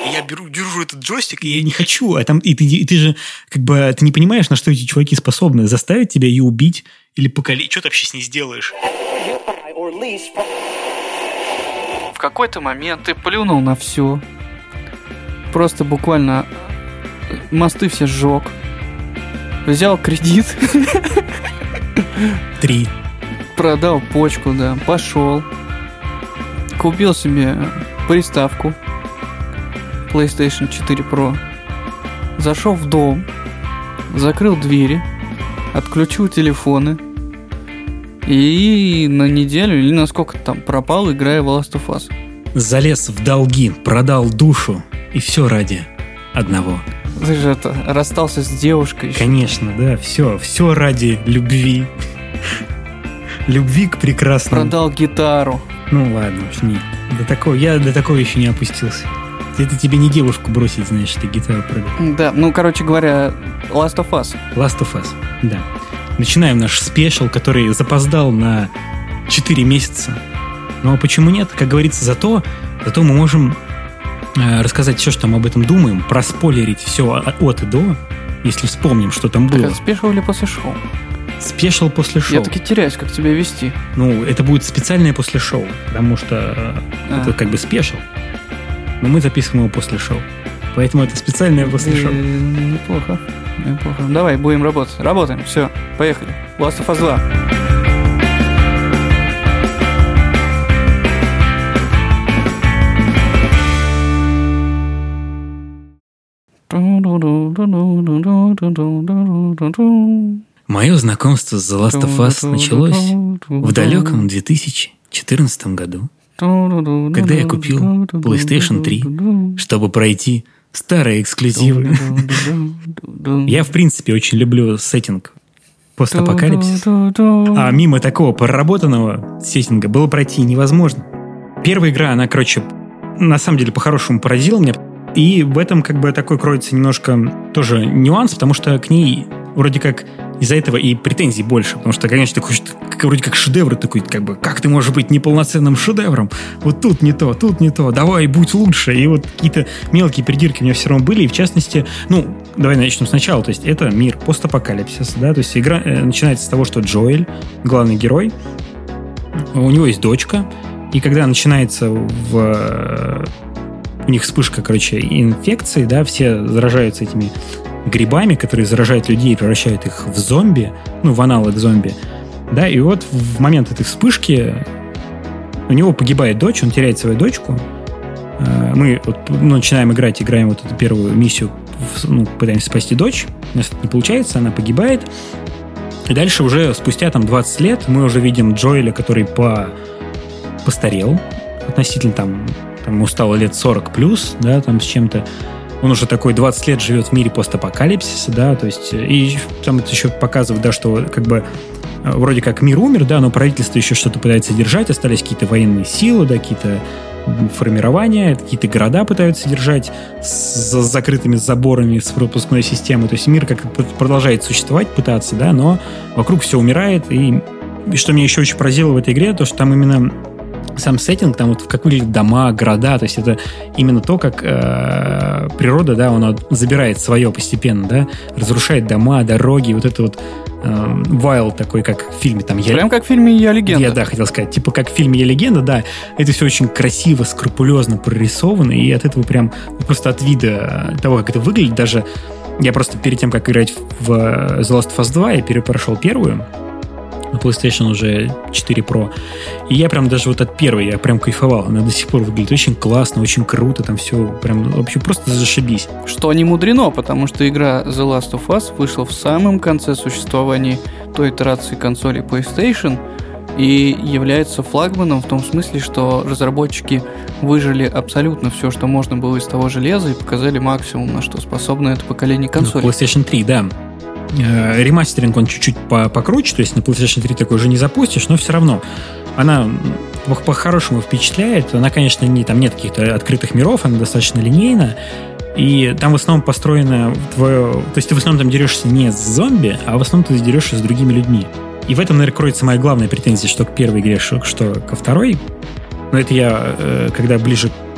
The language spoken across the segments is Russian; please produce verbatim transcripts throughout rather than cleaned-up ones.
И я беру, держу этот джойстик, и я не хочу. А там, и, ты, и ты же как бы ты не понимаешь, на что эти чуваки способны. Заставить тебя ее убить или покалечить. Что ты вообще с ней сделаешь? В какой-то момент ты плюнул на все. Просто буквально мосты все сжег. Взял кредит. Три. Продал почку, да. Пошел. Купил себе приставку PlayStation четыре Pro. Зашел в дом. Закрыл двери. Отключил телефоны. И на неделю или на сколько там пропал, играя в Last of Us. Залез в долги, продал душу. И все ради одного. Ты же это, расстался с девушкой еще. Конечно, да, все, все ради любви. Любви к прекрасному. Продал гитару. Ну ладно, уж не. До такого, я до такого еще не опустился. Это тебе не девушку бросить, знаешь, ты гитару продал. Да, ну, короче говоря, Last of Us. Last of Us, да. Начинаем наш спешл, который запоздал на четыре месяца. Но почему нет? Как говорится, зато, зато мы можем э, рассказать все, что мы об этом думаем, проспойлерить все от и до, если вспомним, что там было. Так это спешл или после шоу? Спешл после шоу. Я таки теряюсь, как тебя вести. Ну, это будет специальное после шоу, потому что э, а. это как бы спешл, но мы записываем его после шоу. Поэтому это специальное после шоу. Неплохо. Неплохо. Давай, будем работать. Работаем. Все, поехали. Last of Us два. Мое знакомство с The Last of Us началось в далеком две тысячи четырнадцатом году, когда я купил PlayStation три, чтобы пройти старые эксклюзивы. Я, в принципе, очень люблю сеттинг постапокалипсис, а мимо такого проработанного сеттинга было пройти невозможно. Первая игра, она, короче, на самом деле, по-хорошему поразила меня. И в этом как бы такой кроется немножко тоже нюанс, потому что к ней вроде как из-за этого и претензий больше. Потому что, конечно, такой, вроде как шедевр такой, как бы, как ты можешь быть неполноценным шедевром? Вот тут не то, тут не то, давай, будь лучше. И вот какие-то мелкие придирки у меня все равно были. И в частности, ну, давай начнем сначала. То есть это мир постапокалипсиса, да, то есть игра э, начинается с того, что Джоэль, главный герой, у него есть дочка, и когда начинается в... у них вспышка, короче, инфекции, да, все заражаются этими грибами, которые заражают людей и превращают их в зомби, ну, в аналог зомби, да, и вот в момент этой вспышки у него погибает дочь, он теряет свою дочку, мы вот, ну, начинаем играть, играем вот эту первую миссию, ну, пытаемся спасти дочь, у нас это не получается, она погибает, и дальше уже спустя там двадцать лет мы уже видим Джоэля, который по... постарел относительно там Там ему стало лет сорок плюс, да, там с чем-то. Он уже такой двадцать лет живет в мире постапокалипсиса, да, то есть, и там это еще показывает, да, что как бы вроде как мир умер, да, но правительство еще что-то пытается держать, остались какие-то военные силы, да, какие-то формирования, какие-то города пытаются держать с закрытыми заборами, с пропускной системой, то есть мир как продолжает существовать, пытаться, да, но вокруг все умирает, и, и что меня еще очень поразило в этой игре, то, что там именно сам сеттинг, там вот как выглядят дома, города, то есть это именно то, как э, природа, да, она забирает свое постепенно, да, разрушает дома, дороги, вот это вот э, wild такой, как в фильме там. Прям я, как в фильме «Я легенда». Я, да, хотел сказать, типа как в фильме «Я легенда», да, это все очень красиво, скрупулезно прорисовано, и от этого прям, просто от вида того, как это выглядит, даже я просто перед тем, как играть в The Last of Us два, я перепрошел первую, на PlayStation уже четыре Pro. И я прям даже вот от первой, я прям кайфовал. Она до сих пор выглядит очень классно, очень круто, там все прям вообще просто зашибись. Что не мудрено, потому что игра The Last of Us вышла в самом конце существования той итерации консоли PlayStation и является флагманом в том смысле, что разработчики выжили абсолютно все, что можно было из того железа, и показали максимум, на что способно это поколение консолей. Ну, PlayStation три, да. Ремастеринг, он чуть-чуть покруче, то есть на PlayStation три такой уже не запустишь, но все равно она по-хорошему впечатляет. Она, конечно, не, там нет каких-то открытых миров, она достаточно линейна, и там в основном построено твое... То есть ты в основном там дерешься не с зомби, а в основном ты дерешься с другими людьми. И в этом, наверное, кроется моя главная претензия, что к первой игре, что ко второй. Но это я, когда ближе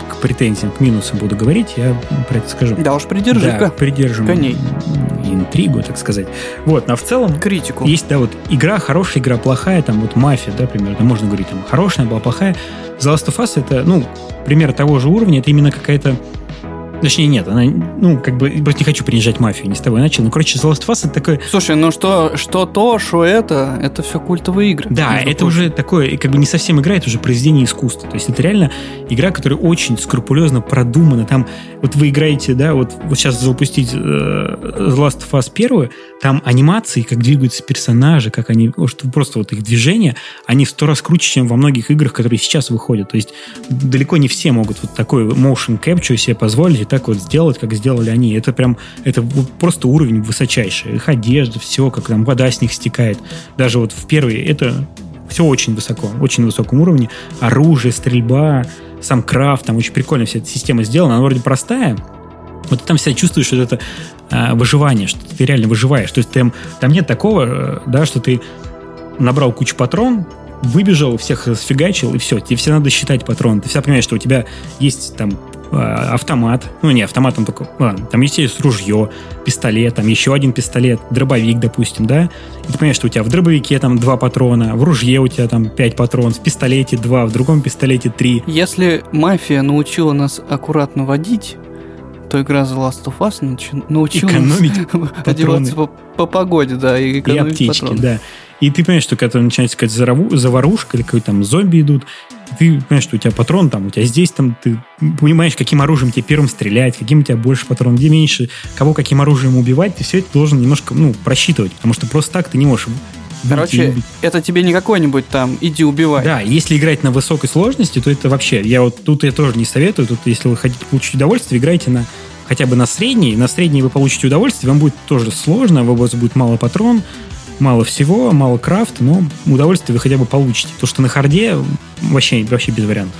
к претензиям, к минусам буду говорить, я про это скажу. Да уж, придержи-ка. Да, придержим коней. Интригу, так сказать. Вот, а в целом... Критику. Есть, да, вот игра хорошая, игра плохая, там вот «Мафия», да, примерно, там можно говорить, там хорошая, была плохая. The Last of Us это, ну, пример того же уровня, это именно какая-то... Точнее, нет, она, ну, как бы, просто не хочу принижать «Мафию», не с того начал. Ну, короче, The Last of Us это такое... Слушай, ну что, что то, что это, это все культовые игры. Да, это прочим. Уже такое, как бы не совсем игра, это уже произведение искусства. То есть это реально игра, которая очень скрупулезно продумана. Там, вот вы играете, да, вот, вот сейчас запустить э, The Last of Us первую, там анимации, как двигаются персонажи, как они, что просто вот их движения, они в сто раз круче, чем во многих играх, которые сейчас выходят. То есть далеко не все могут вот такой motion capture себе позволить, так вот сделать, как сделали они. Это прям, это просто уровень высочайший. Их одежда, все, как там вода с них стекает. Даже вот в первой, это все очень высоко, очень на высоком уровне. Оружие, стрельба, сам крафт, там очень прикольно вся эта система сделана. Она вроде простая, вот ты там себя чувствуешь, что это а, выживание, что ты реально выживаешь. То есть там, там нет такого, да, что ты набрал кучу патрон, выбежал, всех сфигачил, и все. Тебе все надо считать патроны. Ты всегда понимаешь, что у тебя есть там автомат, ну не автомат, там только, ладно, там есть, есть ружье, пистолет, там еще один пистолет, дробовик, допустим, да, и ты понимаешь, что у тебя в дробовике там два патрона, в ружье у тебя там пять патронов, в пистолете два, в другом пистолете три. Если «Мафия» научила нас аккуратно водить, то игра The Last of Us научи- научила экономить нас одеваться по, по погоде, да, и экономить и аптечки, патроны. Да. И ты понимаешь, что когда начинается какая-то заварушка или какой-то там зомби идут, ты понимаешь, что у тебя патрон там, у тебя здесь там, ты понимаешь, каким оружием тебе первым стрелять, каким у тебя больше патронов, где меньше, кого каким оружием убивать, ты все это должен немножко, ну, просчитывать, потому что просто так ты не можешь... Короче, это тебе не какой-нибудь там «иди убивай». Да, если играть на высокой сложности, то это вообще... Я вот тут я тоже не советую, тут если вы хотите получить удовольствие, играйте на хотя бы на средней, на средней вы получите удовольствие, вам будет тоже сложно, у вас будет мало патрон, мало всего, мало крафта, но удовольствие вы хотя бы получите. То, что на харде вообще, вообще без вариантов.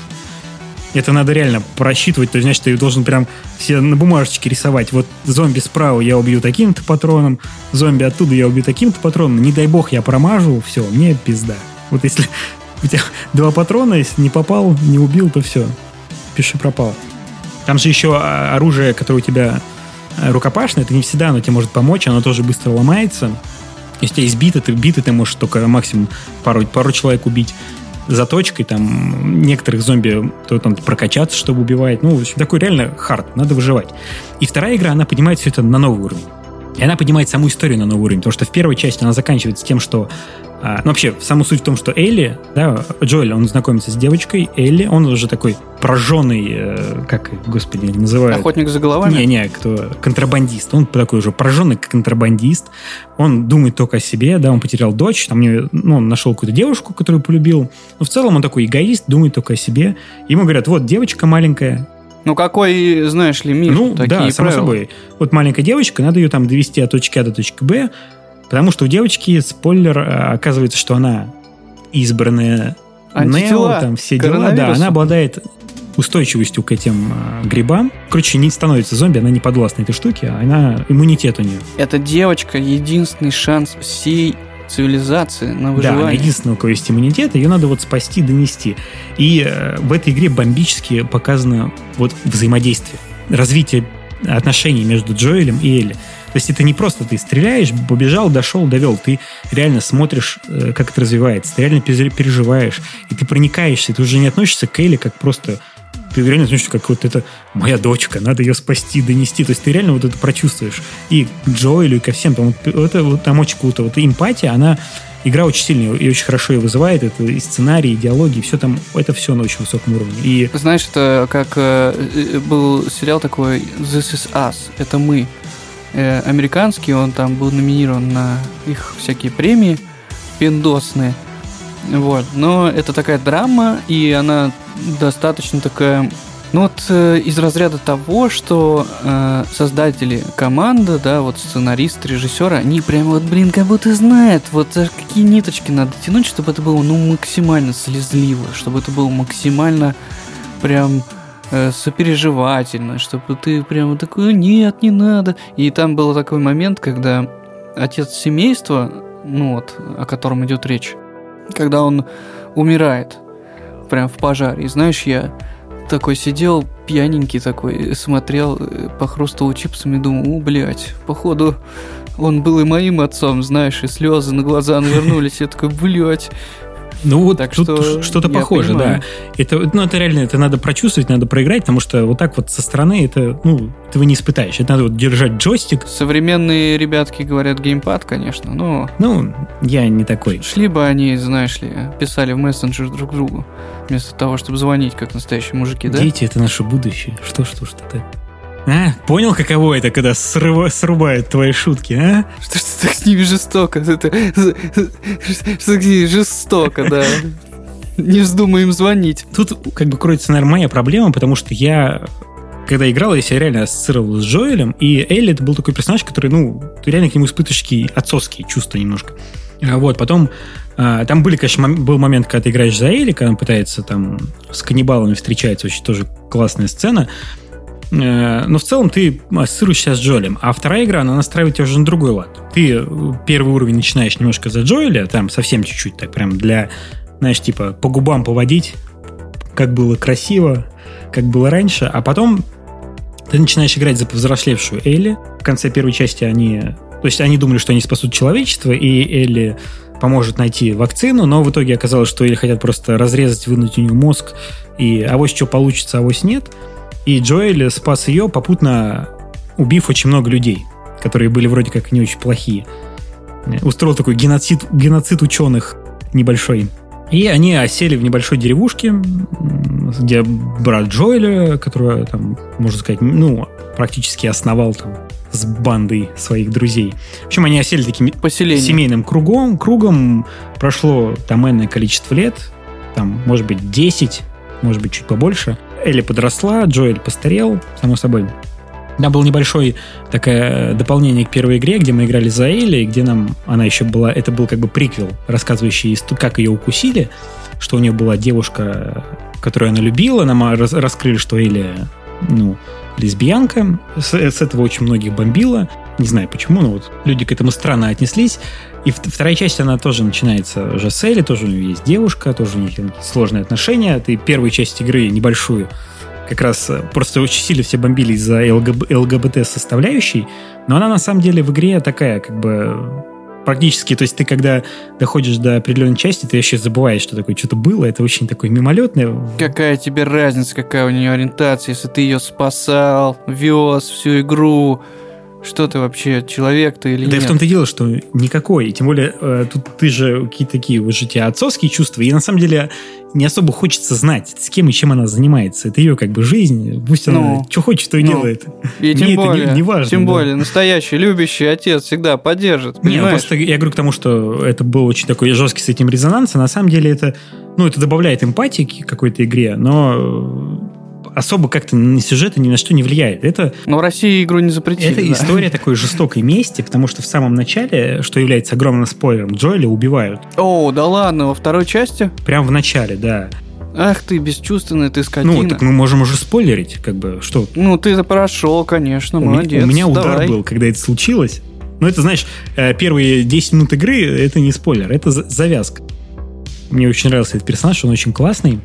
Это надо реально просчитывать, то есть, значит, ты должен прям себе на бумажечке рисовать. Вот зомби справа я убью таким-то патроном, зомби оттуда я убью таким-то патроном. Не дай бог я промажу, все, мне пизда. Вот если у тебя два патрона, если не попал, не убил, то все, пиши пропало. Там же еще оружие, которое у тебя рукопашное, это не всегда оно тебе может помочь, оно тоже быстро ломается. Если у тебя есть биты, ты биты ты можешь только максимум пару, пару человек убить. Заточкой, там, некоторых зомби то там прокачаться, чтобы убивать. Ну, в общем, такой реально хард, надо выживать. И вторая игра, она поднимает все это на новый уровень. И она поднимает саму историю на новый уровень, потому что в первой части она заканчивается тем, что... А, ну, вообще, саму суть в том, что Элли, да, Джоэль, он знакомится с девочкой, Элли, он уже такой прожженный, э, как, господи, называют... Охотник за головами? Не-не, кто? Контрабандист. Он такой уже прожженный контрабандист. Он думает только о себе, да, он потерял дочь, там, ну, он нашел какую-то девушку, которую полюбил. Но в целом он такой эгоист, думает только о себе. Ему говорят, вот, девочка маленькая. Ну, какой, знаешь ли, мир, ну, такие да, само правила. собой. Вот маленькая девочка, надо ее там довести от точки А до точки Б, потому что у девочки, спойлер, оказывается, что она избранная Нео, там все дела. Да, она обладает устойчивостью к этим э, грибам. Короче, не становится зомби, она не подвластна этой штуке, а она, иммунитет у нее. Эта девочка — единственный шанс всей цивилизации на выживание. Да, она единственная, у кого есть иммунитет, ее надо вот спасти, донести. И э, в этой игре бомбически показано вот взаимодействие, развитие отношений между Джоэлем и Элли. То есть это не просто ты стреляешь, побежал, дошел, довел. Ты реально смотришь, э, как это развивается, ты реально переживаешь, и ты проникаешься, ты уже не относишься к Элли как просто... Ты реально относишься как вот это моя дочка, надо ее спасти, донести. То есть ты реально вот это прочувствуешь. И к Джоэлю, и ко всем. Там, это вот, там очень круто. Вот эмпатия, она... Игра очень сильная и очень хорошо ее вызывает. Это и сценарий, и диалоги, и все там, это все на очень высоком уровне. И... Знаешь, это как э, был сериал такой This is Us, это мы. Э, американский, он там был номинирован на их всякие премии пиндосные. Вот. Но это такая драма, и она достаточно такая... Ну вот э, из разряда того, что э, создатели команды, да, вот сценарист, режиссер, они прям вот, блин, как будто знают, вот какие ниточки надо тянуть, чтобы это было, ну, максимально слезливо, чтобы это было максимально прям э, сопереживательно, чтобы ты прям такой, нет, не надо. И там был такой момент, когда отец семейства, ну вот, о котором идет речь, когда он умирает прям в пожаре, и знаешь, я... такой сидел, пьяненький такой, смотрел, похрустывал чипсами и думал, о, блядь, походу он был и моим отцом, знаешь, и слезы на глаза навернулись. Я такой, блядь. Ну вот так тут что что-то похоже, понимаю. да. Это, ну, это реально, это надо прочувствовать, надо проиграть, потому что вот так вот со стороны это, ну, этого не испытаешь. Это надо вот держать джойстик. Современные ребятки говорят геймпад, конечно, но... Ну, я не такой. Шли бы они, знаешь ли, писали в мессенджер друг другу, вместо того, чтобы звонить, как настоящие мужики, да? Дети — это наше будущее. Что, что, что ты? А, понял, каково это, когда срыва, срубают твои шутки, а? Что ж ты так с ними жестоко? Это, что так с ними жестоко, да. Не вздумай им звонить. Тут как бы кроется, наверное, моя проблема, потому что я, когда играл, я себя реально ассоциировал с Джоэлем, и Элли — это был такой персонаж, который, ну, ты реально к нему испытываешь такие отцовские чувства немножко. Вот, потом там были, конечно, был момент, когда ты играешь за Элли, когда он пытается там с каннибалами встречается, очень тоже классная сцена. Но в целом ты ассоциируешься с Джоэлем. А вторая игра, она настраивает тебя уже на другой лад. Ты первый уровень начинаешь немножко за Джоэля, там совсем чуть-чуть, так прям для, знаешь, типа по губам поводить, как было красиво, как было раньше. А потом ты начинаешь играть за повзрослевшую Элли. В конце первой части они... То есть они думали, что они спасут человечество, и Элли поможет найти вакцину, но в итоге оказалось, что Элли хотят просто разрезать, вынуть у нее мозг, и авось что получится, авось нет. И Джоэль спас ее, попутно убив очень много людей, которые были вроде как не очень плохие. Устроил такой геноцид, геноцид ученых небольшой. И они осели в небольшой деревушке, где брат Джоэля, который, там, можно сказать, ну, практически основал там с бандой своих друзей. В общем, они осели таким Поселение. семейным кругом. Кругом прошло там энное количество лет, там, может быть, десять, может быть, чуть побольше. Элли подросла, Джоэль постарел, само собой. Там было небольшое такое дополнение к первой игре, где мы играли за Элли, где нам она еще была... Это был как бы приквел, рассказывающий, как ее укусили, что у нее была девушка, которую она любила. Нам раскрыли, что Элли, ну, лесбиянка. С, с этого очень многих бомбило. Не знаю почему, но вот люди к этому странно отнеслись. И вторая часть, она тоже начинается уже с Элли, тоже у нее есть девушка, тоже у них сложные отношения. Ты первую часть игры небольшую как раз просто очень сильно все бомбили из-за ЛГБТ-составляющей, но она на самом деле в игре такая, как бы, практически, то есть ты когда доходишь до определенной части, ты вообще забываешь, что такое что-то было, это очень такое мимолетное. Какая тебе разница, какая у нее ориентация, если ты ее спасал, вез всю игру... Что ты вообще, человек-то или да нет? Да и в том-то и дело, что никакой. И тем более, э, тут ты же какие-то такие уже у тебя отцовские чувства, и на самом деле не особо хочется знать, с кем и чем она занимается. Это ее как бы жизнь. Пусть она ну, что хочет, то и ну, делает. И тем Мне более, это не, не важно. Тем да. более, настоящий, любящий отец всегда поддержит, Не, понимаешь? просто я говорю к тому, что это был очень такой жесткий с этим резонанс, а на самом деле это, ну, это добавляет эмпатии к какой-то игре, но... особо как-то на сюжет ни на что не влияет. Это, но в России игру не запретили. Это да. история такой жестокой мести, потому что в самом начале, что является огромным спойлером, Джоэля убивают. О, да ладно, во второй части? Прям в начале, да. Ах ты, бесчувственная ты скотина. Ну, так мы можем уже спойлерить, как бы, что... Ну, ты это прошел, конечно, у молодец. У меня удар давай. был, когда это случилось. Но это, знаешь, первые десять минут игры, это не спойлер, это завязка. Мне очень нравился этот персонаж, он очень классный.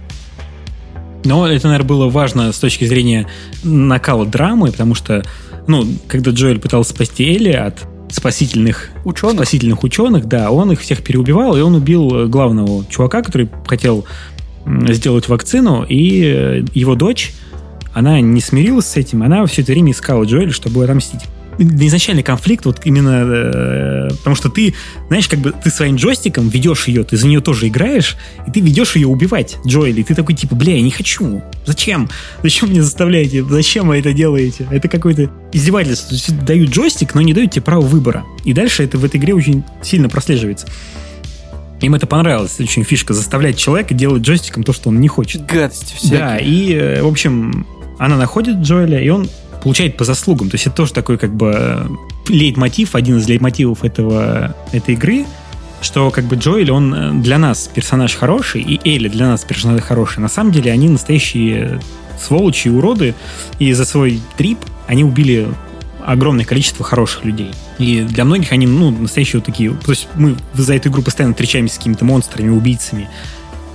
Но это, наверное, было важно с точки зрения накала драмы, потому что, ну, когда Джоэль пытался спасти Элли от спасительных ученых, спасительных ученых, да, он их всех переубивал, и он убил главного чувака, который хотел сделать вакцину, и его дочь, она не смирилась с этим, она все это время искала Джоэля, чтобы отомстить. Изначальный конфликт вот именно э, потому что ты, знаешь, как бы ты своим джойстиком ведешь ее, ты за нее тоже играешь, и ты ведешь ее убивать, Джоэля, и ты такой типа, бля, я не хочу, зачем? Зачем мне заставляете? Зачем вы это делаете? Это какое-то издевательство. Дают джойстик, но не дают тебе право выбора. И дальше это в этой игре очень сильно прослеживается. Им это понравилось, это очень фишка, заставлять человека делать джойстиком то, что он не хочет. Гадости всякие. Да, и, в общем, она находит Джоэля, и он получает по заслугам. То есть это тоже такой как бы лейтмотив, один из лейтмотивов этого, этой игры, что как бы Джоэль, он для нас персонаж хороший, и Элли для нас персонаж хороший. На самом деле они настоящие сволочи и уроды, и за свой трип они убили огромное количество хороших людей. И для многих они, ну, настоящие вот такие... То есть мы за эту игру постоянно встречаемся с какими-то монстрами, убийцами.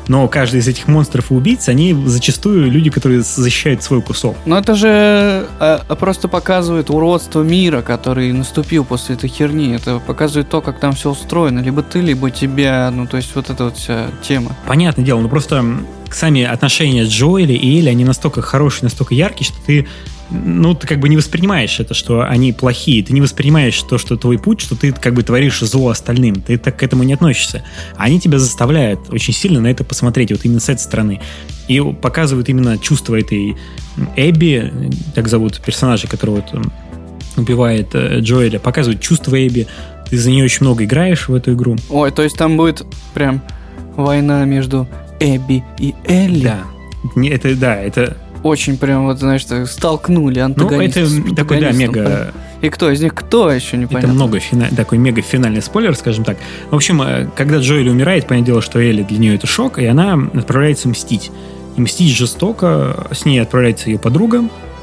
Но каждый из этих монстров и убийц, они зачастую люди, которые защищают свой кусок. Но это же а, просто показывает уродство мира, который наступил после этой херни. Это показывает то, как там все устроено. Либо ты, либо тебя. Ну, то есть вот эта вот вся тема. Понятное дело, но просто сами отношения Джоэля и Элли, они настолько хорошие, настолько яркие, что ты ну, ты как бы не воспринимаешь это, что они плохие, ты не воспринимаешь то, что твой путь, что ты как бы творишь зло остальным, ты так к этому не относишься. Они тебя заставляют очень сильно на это посмотреть, вот именно с этой стороны. И показывают именно чувство этой Эбби, так зовут персонажа, которого вот убивает Джоэля, показывают чувство Эбби, ты за нее очень много играешь в эту игру. Ой, то есть там будет прям война между Эбби и Элли? Да, это, да, это... Очень прям, вот, знаешь, столкнули антагонистов. Ну, это такой, да, мега... И кто из них кто, еще непонятно. Это много фина... такой мега финальный спойлер, скажем так. В общем, когда Джоэль умирает, понятное дело, что Элли для нее это шок, и она отправляется мстить. И мстить жестоко, с ней отправляется ее подруга.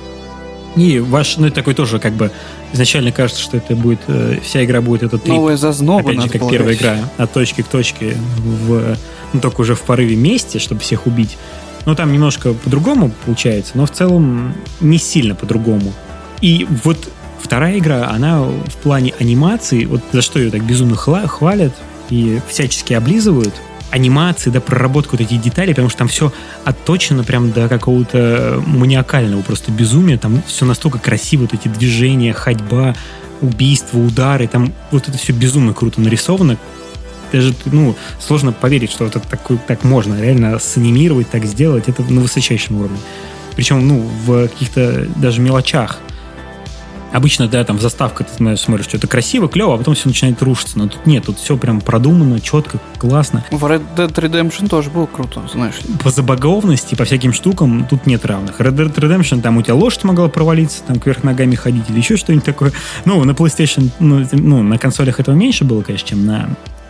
И ваш, ну, это такой тоже, как бы, изначально кажется, что это будет, вся игра будет этот трип. Новая зазноба, опять же, как полагать. Первая игра, от точки к точке, в, ну, только уже в порыве мести, чтобы всех убить. Ну, там немножко по-другому получается, но в целом не сильно по-другому. И вот вторая игра, она в плане анимации, вот за что ее так безумно хвалят и всячески облизывают, анимации, да, проработку вот этих деталей, потому что там все отточено прям до какого-то маниакального просто безумия, там все настолько красиво, вот эти движения, ходьба, убийства, удары, там вот это все безумно круто нарисовано. Даже, ну, сложно поверить, что это такое, так можно реально санимировать, так сделать. Это на высочайшем уровне. Причем, ну, в каких-то даже мелочах. Обычно, да, там в заставках ты знаешь, смотришь, что это красиво, клево, а потом все начинает рушиться. Но тут нет, тут все прям продумано, четко, классно. В Red Dead Redemption тоже было круто, знаешь. По забаговности, по всяким штукам тут нет равных. Red Dead Redemption, там у тебя лошадь могла провалиться, там кверх ногами ходить или еще что-нибудь такое. Ну, на PlayStation, ну, ну на консолях этого меньше было, конечно, чем на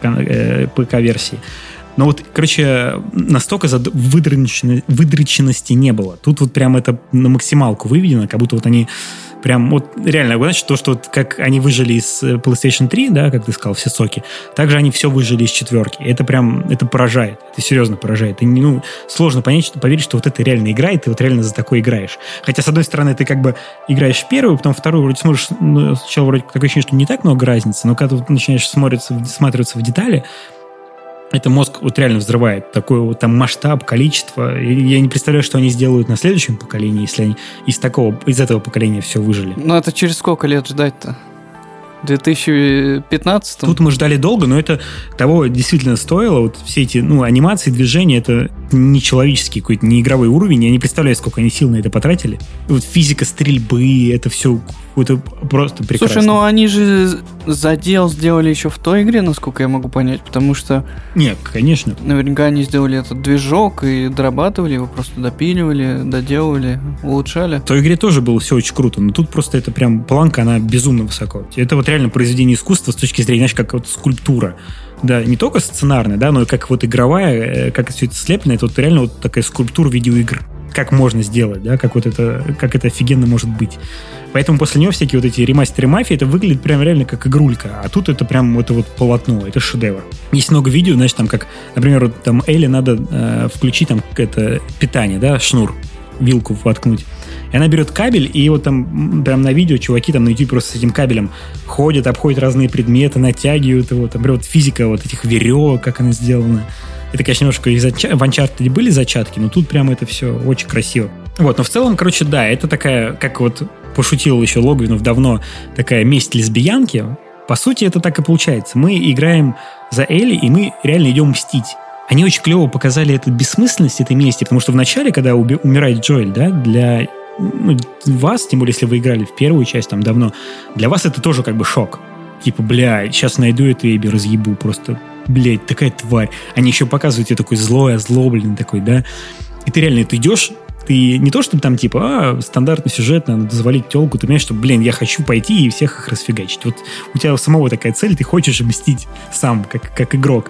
ПК-версии. Но вот, короче, настолько выдроченности, выдроченности не было. Тут вот прям это на максималку выведено, как будто вот они прям, вот реально, значит, то, что вот как они выжили из PlayStation три, да, как ты сказал, все соки, также они все выжили из четверки. Это прям, это поражает. Это серьезно поражает. И, ну, сложно понять, что, поверить, что вот это реально игра, и ты вот реально за такое играешь. Хотя, с одной стороны, ты как бы играешь в первую, потом вторую, вроде смотришь, ну, сначала вроде такое ощущение, что не так много разницы, но когда ты начинаешь смотреться, всматриваться в детали, это мозг вот реально взрывает. Такой вот там масштаб, количество. И я не представляю, что они сделают на следующем поколении, если они из такого, из этого поколения все выжили. Ну, это через сколько лет ждать-то? В две тысячи пятнадцатом? Тут мы ждали долго, но это того действительно стоило. Вот все эти, ну, анимации, движения, это не человеческий какой-то, не игровой уровень. Я не представляю, сколько они сил на это потратили. И вот физика стрельбы, это все это просто прекрасно. Слушай, ну они же задел сделали еще в той игре, насколько я могу понять, потому что... Нет, конечно. Наверняка они сделали этот движок и дорабатывали его, просто допиливали, доделывали, улучшали. В той игре тоже было все очень круто, но тут просто это прям планка, она безумно высоко. Это вот реально произведение искусства с точки зрения, знаешь, как вот скульптура. Да, не только сценарная, да, но и как вот игровая, как все это слеплено, это вот реально вот такая скульптура видеоигр. Как можно сделать, да, как вот это, как это офигенно может быть. Поэтому после него всякие вот эти ремастеры мафии, это выглядит прям реально как игрулька, а тут это прям это вот полотно, это шедевр. Есть много видео, знаешь, там как, например, вот там Элли надо э, включить там это питание, да, шнур, вилку воткнуть. И она берет кабель, и вот там прям на видео чуваки там на YouTube просто с этим кабелем ходят, обходят разные предметы, натягивают его, там, например, вот физика вот этих веревок, как она сделана. Это, конечно, немножко из в Uncharted были зачатки, но тут прямо это все очень красиво. Вот, но в целом, короче, да, это такая, как вот пошутил еще Логвинов давно, такая месть лесбиянки. По сути, это так и получается. Мы играем за Элли, и мы реально идем мстить. Они очень клево показали эту бессмысленность этой мести, потому что в начале, когда уби- умирает Джоэль, да, для ну, вас, тем более, если вы играли в первую часть там давно, для вас это тоже как бы шок. Типа, бля, сейчас найду эту Эбби, разъебу просто. Блядь, такая тварь. Они еще показывают тебе такой злой, озлобленный такой, да. И ты реально, ты идешь, ты не то, чтобы там типа, а, стандартный сюжет, надо завалить телку, ты понимаешь, что, блин, я хочу пойти и всех их расфигачить. Вот у тебя у самого такая цель, ты хочешь мстить сам, как, как игрок.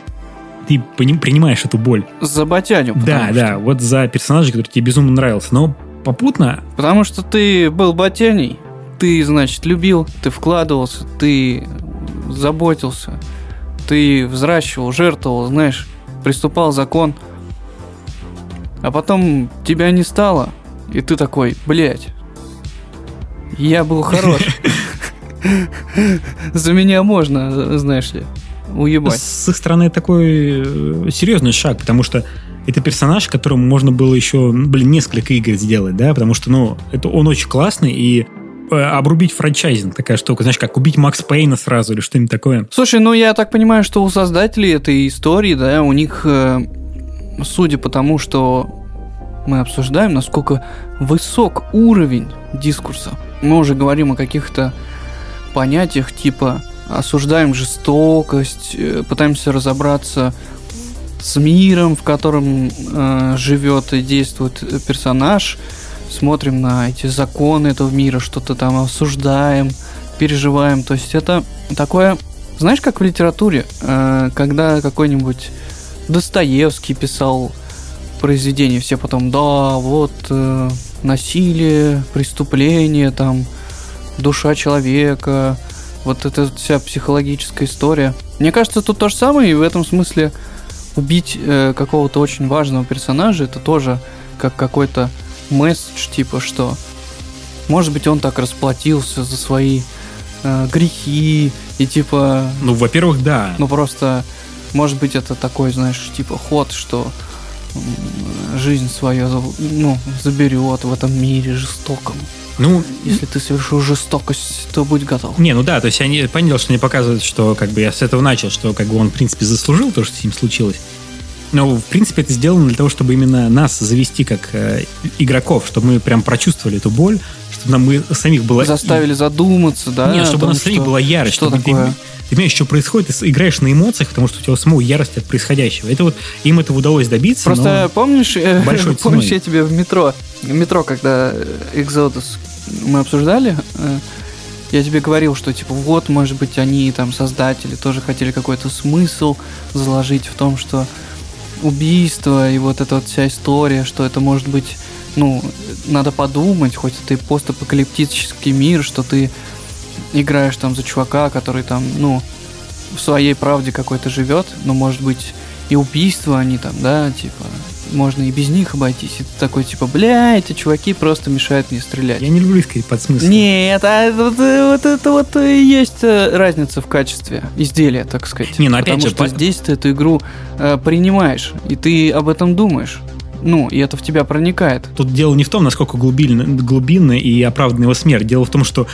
Ты принимаешь эту боль. За ботяню. Да, что... да, вот за персонажа, который тебе безумно нравился. Но попутно... Потому что ты был ботяней, ты, значит, любил, ты вкладывался, ты заботился, ты взращивал, жертвовал, знаешь, приступал закон, а потом тебя не стало, и ты такой, блядь, я был хорош. За меня можно, знаешь ли, уебать. С их стороны такой серьезный шаг, потому что это персонаж, которому можно было еще, блин, несколько игр сделать, да, потому что, ну, это он очень классный, и обрубить франчайзинг, такая штука, знаешь, как убить Макс Пейна сразу или что-нибудь такое. Слушай, ну я так понимаю, что у создателей этой истории, да, у них, судя по тому, что мы обсуждаем, насколько высок уровень дискурса, мы уже говорим о каких-то понятиях, типа осуждаем жестокость, пытаемся разобраться с миром, в котором э, живет и действует персонаж, смотрим на эти законы этого мира, что-то там осуждаем, переживаем. То есть это такое, знаешь, как в литературе, э, когда какой-нибудь Достоевский писал произведение, все потом, да, вот э, насилие, преступление, там, душа человека, вот эта вся психологическая история. Мне кажется, тут то же самое, и в этом смысле убить э, какого-то очень важного персонажа, это тоже как какой-то месседж, типа, что, может быть, он так расплатился за свои э, грехи, и типа... Ну, во-первых, да. Ну, просто, может быть, это такой, знаешь, типа, ход, что жизнь свою, ну, заберет в этом мире жестоком. Ну, если ты совершил жестокость, то будь готов. Не, ну да, то есть они поняли, что они показывают, что как бы я с этого начал, что как бы он, в принципе, заслужил то, что с ним случилось. Но, в принципе, это сделано для того, чтобы именно нас завести как э, игроков, чтобы мы прям прочувствовали эту боль, чтобы нам мы самих было... Заставили задуматься, да? Нет, чтобы том, у нас самих что... была ярость. Что чтобы такое? Ты, ты понимаешь, что происходит, ты играешь на эмоциях, потому что у тебя самого ярость от происходящего. Это вот им это удалось добиться. Просто помнишь, большой помнишь, я тебе в метро, в метро, когда Exodus мы обсуждали, я тебе говорил, что типа вот, может быть, они там создатели тоже хотели какой-то смысл заложить в том, что убийство и вот эта вот вся история, что это может быть, ну, надо подумать, хоть это и постапокалиптический мир, что ты играешь там за чувака, который там, ну, в своей правде какой-то живет, но может быть и убийства они там, да, типа, можно и без них обойтись. И ты такой, типа, бля, эти чуваки просто мешают мне стрелять. Я не люблю искать под смысл. Нет, а вот, вот это вот и есть разница в качестве изделия, так сказать. Не, ну опять Потому же, что по... здесь ты эту игру э, принимаешь, и ты об этом думаешь. Ну, и это в тебя проникает. Тут дело не в том, насколько глубинно, глубинно и оправданна его смерть. Дело в том, что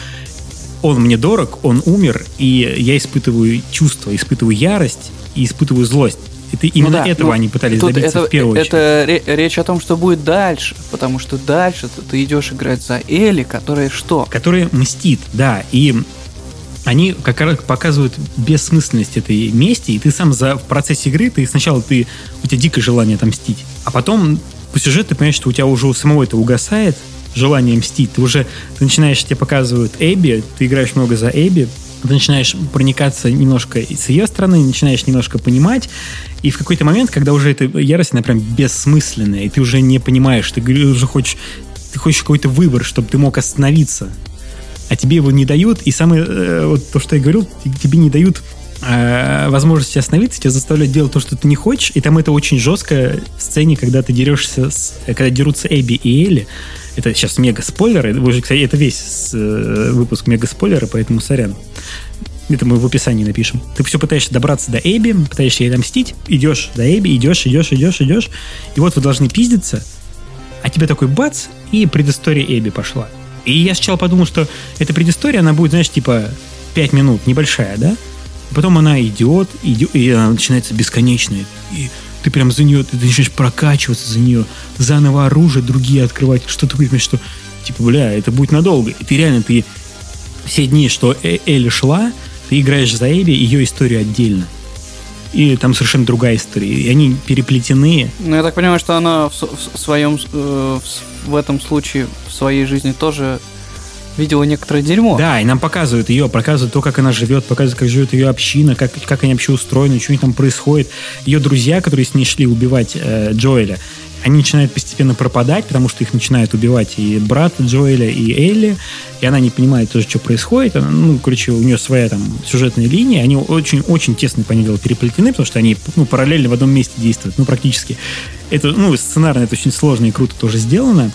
он мне дорог, он умер, и я испытываю чувства, испытываю ярость и испытываю злость. Это именно ну да, этого они пытались добиться это, в первую очередь. Это речь о том, что будет дальше, потому что дальше ты идешь играть за Элли, которая что? Которая мстит, да, и они как раз показывают бессмысленность этой мести, и ты сам за, в процессе игры, ты сначала ты, у тебя дикое желание отомстить, а потом по сюжету ты понимаешь, что у тебя уже у самого это угасает, желание мстить, ты уже ты начинаешь, тебе показывают Эбби, ты играешь много за Эбби, ты начинаешь проникаться немножко с ее стороны, начинаешь немножко понимать, и в какой-то момент, когда уже эта ярость, она прям бессмысленная, и ты уже не понимаешь, ты уже хочешь, ты хочешь какой-то выбор, чтобы ты мог остановиться, а тебе его не дают, и самое, э, вот то, что я говорил, тебе не дают э, возможности остановиться, тебя заставляют делать то, что ты не хочешь, и там это очень жестко в сцене, когда ты дерешься, с, когда дерутся Эбби и Элли. Это сейчас мега-спойлеры. Вы же, кстати, это весь э, выпуск мега-спойлеры, поэтому сорян. Это мы в описании напишем. Ты все пытаешься добраться до Эбби, пытаешься ей отомстить, идешь до Эбби, идешь, идешь, идешь, идешь, и вот вы должны пиздиться, а тебе такой бац, и предыстория Эбби пошла. И я сначала подумал, что эта предыстория, она будет, знаешь, типа пять минут, небольшая, да? Потом она идет, идет, и она начинается бесконечная. И ты прям за нее, ты начинаешь прокачиваться за нее, заново оружие другие открывать, что ты понимаешь, что типа, бля, это будет надолго. И ты реально, ты все дни, что Элли шла, ты играешь за Эбби, ее историю отдельно. И там совершенно другая история. И они переплетены. Ну, я так понимаю, что она в, в своем, э, в, в этом случае, в своей жизни тоже видела некоторое дерьмо. Да, и нам показывают ее, показывают то, как она живет, показывают, как живет ее община, как, как они вообще устроены, что у них там происходит. Ее друзья, которые с ней шли убивать э, Джоэля, они начинают постепенно пропадать, потому что их начинают убивать и брат Джоэля, и Элли, и она не понимает тоже, что происходит. Она, ну, короче, у нее своя там сюжетная линия, они очень-очень тесно, понятное дело, переплетены, потому что они ну, параллельно в одном месте действуют, ну, практически. это, ну, сценарно это очень сложно и круто тоже сделано.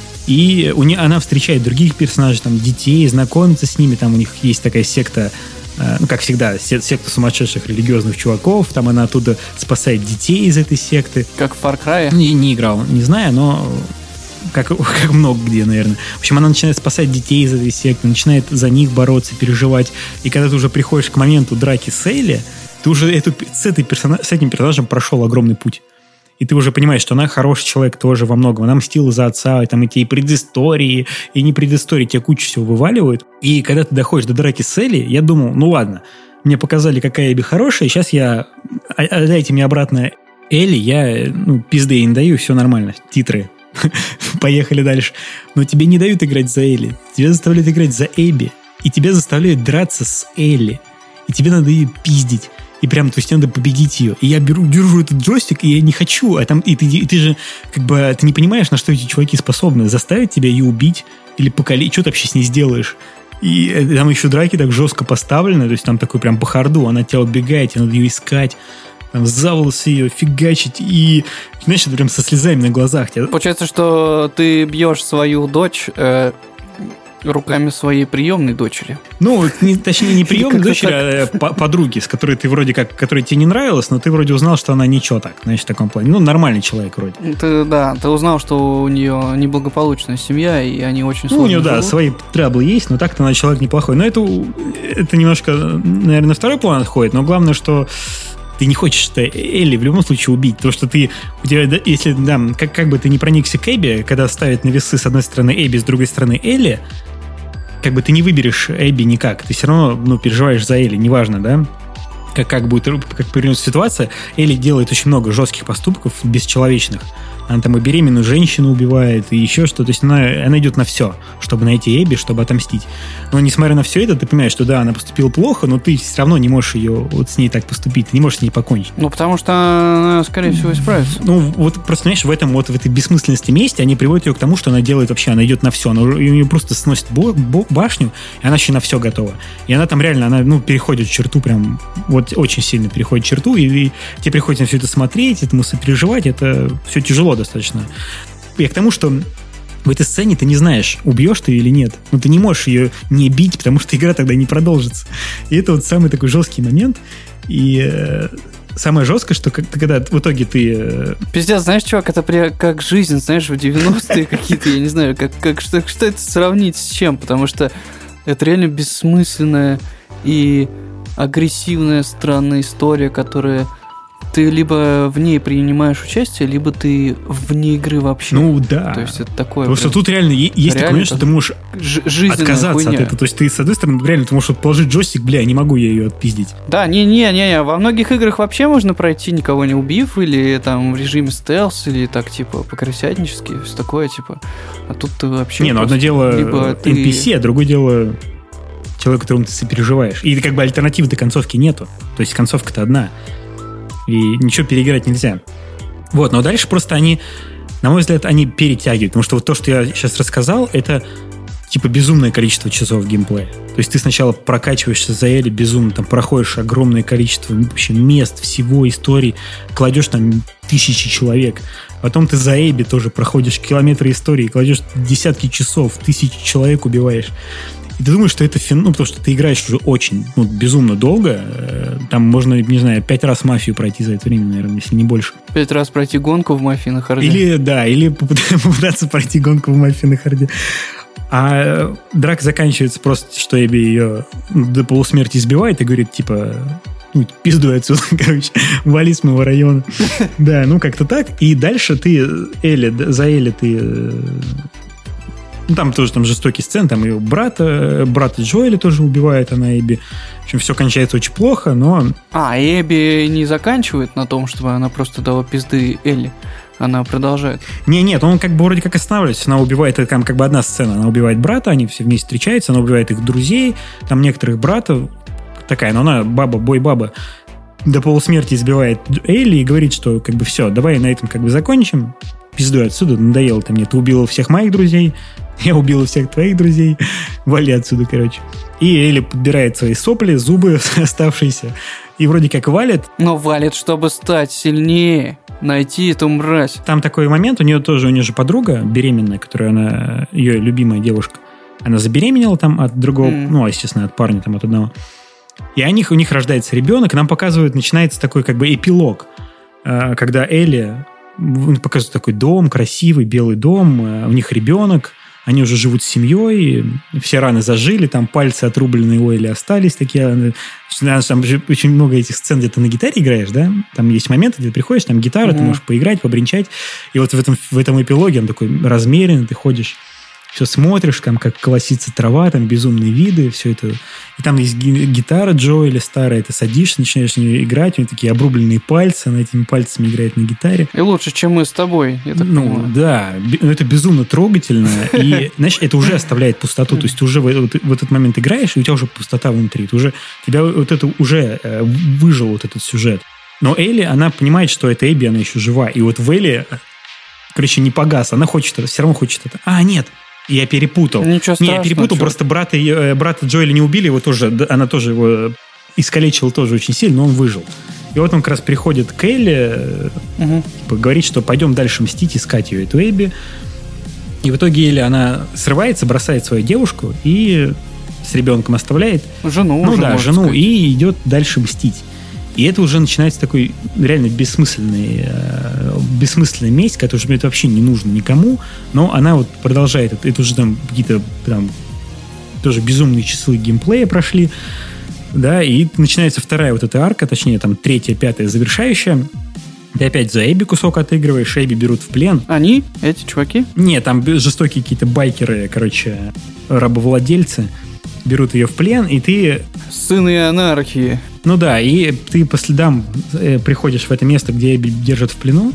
И у нее, она встречает других персонажей, там, детей, знакомится с ними. Там у них есть такая секта, э, ну, как всегда, секта сумасшедших религиозных чуваков. Там она оттуда спасает детей из этой секты. Как в Far Cry? Не, не играл, не знаю, но как, как много где, наверное. В общем, она начинает спасать детей из этой секты, начинает за них бороться, переживать. И когда ты уже приходишь к моменту драки с Элли, ты уже эту, с, этой персона, с этим персонажем прошел огромный путь. И ты уже понимаешь, что она хороший человек тоже во многом. Она мстила за отца, и там эти и предыстории, и не предыстории, тебе кучу всего вываливают. И когда ты доходишь до драки с Элли, я думал, ну ладно, мне показали, какая Эбби хорошая, сейчас я... Отдайте мне обратно Элли, я ну, пизды ей не даю, все нормально, титры. Поехали дальше. Но тебе не дают играть за Элли. Тебя заставляют играть за Эбби. И тебя заставляют драться с Элли. И тебе надо ее пиздить. И прям, то есть, надо победить ее. И я беру, держу этот джойстик, и я не хочу. А там, и ты, и ты же, как бы, ты не понимаешь, на что эти чуваки способны. Заставить тебя ее убить или покалечить. Что ты вообще с ней сделаешь? И там еще драки так жестко поставлены. То есть, там такой прям по харду. Она от тебя убегает, тебе надо ее искать. Там, за волосы ее фигачить. И, знаешь, это прям со слезами на глазах. Получается, что ты бьешь свою дочь... Э... руками своей приемной дочери. Ну, не, точнее, не приемной дочери, а подруги, с которой ты вроде как, которой тебе не нравилось, но ты вроде узнал, что она ничего так, значит, в таком плане. Ну, нормальный человек вроде. Ты, да, ты узнал, что у нее неблагополучная семья, и они очень сложно Ну, у нее, живут. да, свои траблы есть, но так-то она человек неплохой. Но это, это немножко, наверное, на второй план отходит, но главное, что ты не хочешь Элли в любом случае убить, потому что ты, у тебя, если, да, как, как бы ты не проникся к Эбби, когда ставят на весы с одной стороны Эбби, с другой стороны Элли, как бы ты не выберешь Эбби никак, ты все равно, ну, переживаешь за Элли, неважно, да, как, как будет, как повернется ситуация. Элли делает очень много жестких поступков, бесчеловечных. Она там и беременную женщину убивает, и еще что-то. То есть она, она идет на все, чтобы найти Эбби, чтобы отомстить. Но несмотря на все это, ты понимаешь, что да, она поступила плохо, но ты все равно не можешь ее вот с ней так поступить, ты не можешь с ней покончить. Ну, потому что она, скорее всего, исправится. Ну, вот просто, знаешь, в этом вот в этой бессмысленности мести они приводят ее к тому, что она делает вообще, она идет на все. Она, ее просто сносит бо- бо- башню, и она еще на все готова. И она там реально, она, ну, переходит черту прям, вот очень сильно переходит черту, и, и тебе приходится все это смотреть, этому сопереживать, это все тяжело достаточно. Я к тому, что в этой сцене ты не знаешь, убьешь ты или нет. Но ты не можешь ее не бить, потому что игра тогда не продолжится. И это вот самый такой жесткий момент. И э, самое жесткое, что как, когда в итоге ты... Э... Пиздец, знаешь, чувак, это при, как жизнь, знаешь, в девяностые какие-то, я не знаю, как, как, что, что это сравнить с чем, потому что это реально бессмысленная и агрессивная, странная история, которая... Ты либо в ней принимаешь участие, либо ты вне игры вообще. Ну да. То есть это такое... Потому что тут реально есть реально такой момент, что ты можешь отказаться хуйня. От этого. То есть ты, с одной стороны, реально ты можешь положить джойстик, бля, не могу я ее отпиздить. Да, не-не-не, во многих играх вообще можно пройти, никого не убив, или там в режиме стелс, или так, типа, по-крысятнически, все такое, типа. А тут ты вообще... Не, ну одно дело эн пи си, ты... а другое дело человек, которому ты сопереживаешь. И как бы альтернативы до концовки нету. То есть концовка-то одна. И ничего переиграть нельзя. Вот, но дальше просто они, на мой взгляд, они перетягивают. Потому что вот то, что я сейчас рассказал, это типа безумное количество часов геймплея. То есть ты сначала прокачиваешься за Элли безумно, там проходишь огромное количество вообще мест, всего, историй, кладешь там тысячи человек. Потом ты за Эбби тоже проходишь километры истории, кладешь десятки часов, тысячи человек убиваешь. И ты думаешь, что это фен... Ну, потому что ты играешь уже очень, ну, безумно долго. Там можно, не знаю, пять раз мафию пройти за это время, наверное, если не больше. Пять раз пройти гонку в мафии на харде. Или, да, или попытаться пройти гонку в мафии на харде. А драка заканчивается просто, что Эбби ее до полусмерти избивает и говорит, типа... Ну, пиздуй отсюда, короче, вали с моего района. Да, ну, как-то так. И дальше ты, Элли, за Элли ты... Ну, там тоже там жестокие сцены, там ее брата, брата Джоэля тоже убивает она Эбби. В общем, все кончается очень плохо, но... А, Эбби не заканчивает на том, чтобы она просто дала пизды Элли. Она продолжает. Не, нет, он как бы вроде как останавливается. Она убивает, там как бы одна сцена. Она убивает брата, они все вместе встречаются, она убивает их друзей, там некоторых братов. Такая, но она баба, бой-баба. До полусмерти избивает Элли и говорит, что как бы все, давай на этом как бы закончим. Пиздуй отсюда, надоело ты мне. Ты убила всех моих друзей, я убила всех твоих друзей. Вали отсюда, короче. И Элли подбирает свои сопли, зубы оставшиеся. И вроде как валит. Но валит, чтобы стать сильнее. найти эту мразь. Там такой момент, у нее тоже, у нее же подруга беременная, которая она, ее любимая девушка. Она забеременела там от другого, mm. ну, естественно, от парня там, от одного. И у них, у них рождается ребенок, и нам показывают, начинается такой как бы эпилог, когда Элли, показывают такой дом, красивый белый дом, у них ребенок, они уже живут с семьей, все раны зажили, там пальцы отрубленные у Элли остались такие. Там очень много этих сцен, где ты на гитаре играешь, да? Там есть моменты, где ты приходишь, там гитара, mm-hmm. ты можешь поиграть, побренчать. И вот в этом, в этом эпилоге он такой размеренный, ты ходишь, все смотришь, там, как колосится трава, там безумные виды, все это. И там есть гитара Джоэля старая, ты садишься, начинаешь на нее играть, у нее такие обрубленные пальцы, она этими пальцами играет на гитаре. И лучше, чем мы с тобой, я так Ну, понимаю. да, это безумно трогательно, и, знаешь, это уже оставляет пустоту, то есть ты уже в, вот, в этот момент играешь, и у тебя уже пустота внутри, ты уже, тебя вот это уже э, выжил вот этот сюжет. Но Элли, она понимает, что это Эбби, она еще жива, и вот в Элли, короче, не погас, она хочет это, все равно хочет это. А, нет, я перепутал. Ничего страшного. Не, я перепутал, чё? просто брата, брата Джоэля не убили, его тоже, она тоже его искалечила тоже очень сильно, но он выжил. И вот он как раз приходит к Элли, угу. типа, говорит, что пойдем дальше мстить, искать ее, эту Эбби. И в итоге Элли, она срывается, бросает свою девушку и с ребенком оставляет. Жену. Ну уже, да, жену, сказать. и идет дальше мстить. И это уже начинается такой реально бессмысленный, э, бессмысленная месть, которая уже вообще не нужна никому, но она вот продолжает. Это, это уже там какие-то там тоже безумные часы геймплея прошли, да, и начинается вторая вот эта арка, точнее там третья, пятая, завершающая. Ты опять за Эбби кусок отыгрываешь, Эбби берут в плен. Они? Эти чуваки? Нет, там жестокие какие-то байкеры, короче, рабовладельцы. Берут ее в плен, и ты... Сыны анархии. Ну да, и ты по следам э, приходишь в это место, где Эбби держат в плену,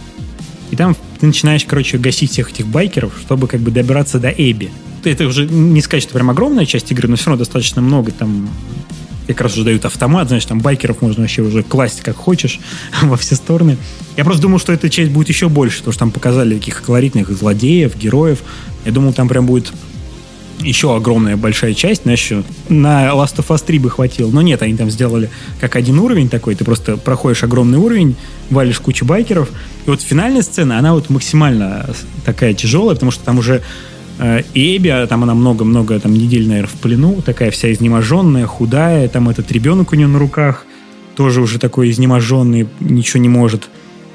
и там ты начинаешь, короче, гасить всех этих байкеров, чтобы как бы добраться до Эбби. Это уже не сказать, что прям огромная часть игры, но все равно достаточно много. Там как раз уже дают автомат, знаешь, там байкеров можно вообще уже класть как хочешь во все стороны. Я просто думал, что эта часть будет еще больше, потому что там показали таких колоритных злодеев, героев. Я думал, там прям будет... еще огромная большая часть, знаешь, еще на Last of Us три бы хватило. Но нет, они там сделали как один уровень такой, ты просто проходишь огромный уровень, валишь кучу байкеров, и вот финальная сцена, она вот максимально такая тяжелая, потому что там уже э, Эбби, там она много-много там недель, наверное, в плену, такая вся изнеможенная, худая, там этот ребенок у нее на руках, тоже уже такой изнеможенный, ничего не может.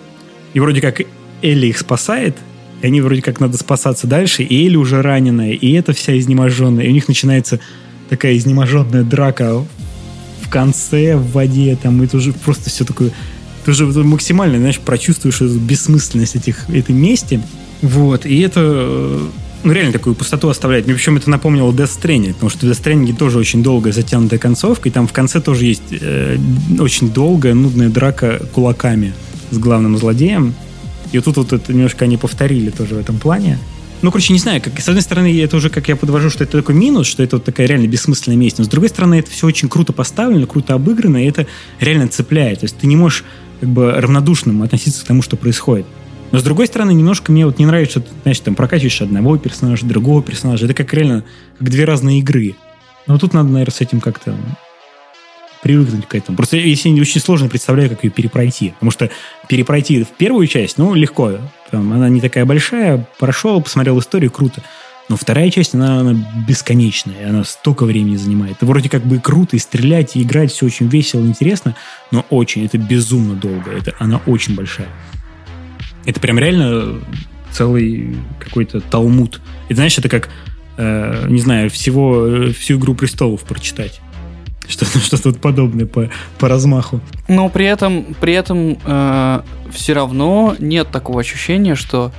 И вроде как Элли их спасает, и они вроде как надо спасаться дальше, и Элли уже раненая, и эта вся изнеможенная, и у них начинается такая изнеможенная драка в конце, в воде, там, это уже просто все такое, ты уже максимально, знаешь, прочувствуешь бессмысленность этих, этой мести, вот, и это, ну, реально такую пустоту оставляет. Мне причем это напомнило Death Stranding, потому что в Death Stranding тоже очень долгая затянутая концовка, и там в конце тоже есть э, очень долгая, нудная драка кулаками с главным злодеем. И вот тут вот это немножко они повторили тоже в этом плане. Ну, короче, не знаю, как, с одной стороны, это уже, как я подвожу, что это такой минус, что это вот такая реально бессмысленная месть, но с другой стороны, это все очень круто поставлено, круто обыграно, и это реально цепляет. То есть ты не можешь как бы равнодушным относиться к тому, что происходит. Но с другой стороны, немножко мне вот не нравится, что ты, знаешь, там прокачиваешь одного персонажа, другого персонажа. Это как реально как две разные игры. Но тут надо, наверное, с этим как-то... привыкнуть к этому. Просто если не очень сложно, представляю, как ее перепройти. Потому что перепройти в первую часть, ну, легко. Там, она не такая большая, прошел, посмотрел историю, круто. Но вторая часть, она, она бесконечная, она столько времени занимает. Это вроде как бы и круто, и стрелять, и играть, все очень весело, интересно, но очень, это безумно долго, это, она очень большая. Это прям реально целый какой-то талмуд. И знаешь, это как, э, не знаю, всего, всю «Игру престолов» прочитать. Что-то, что-то вот подобное по, по размаху. Но при этом, при этом э, все равно нет такого ощущения, что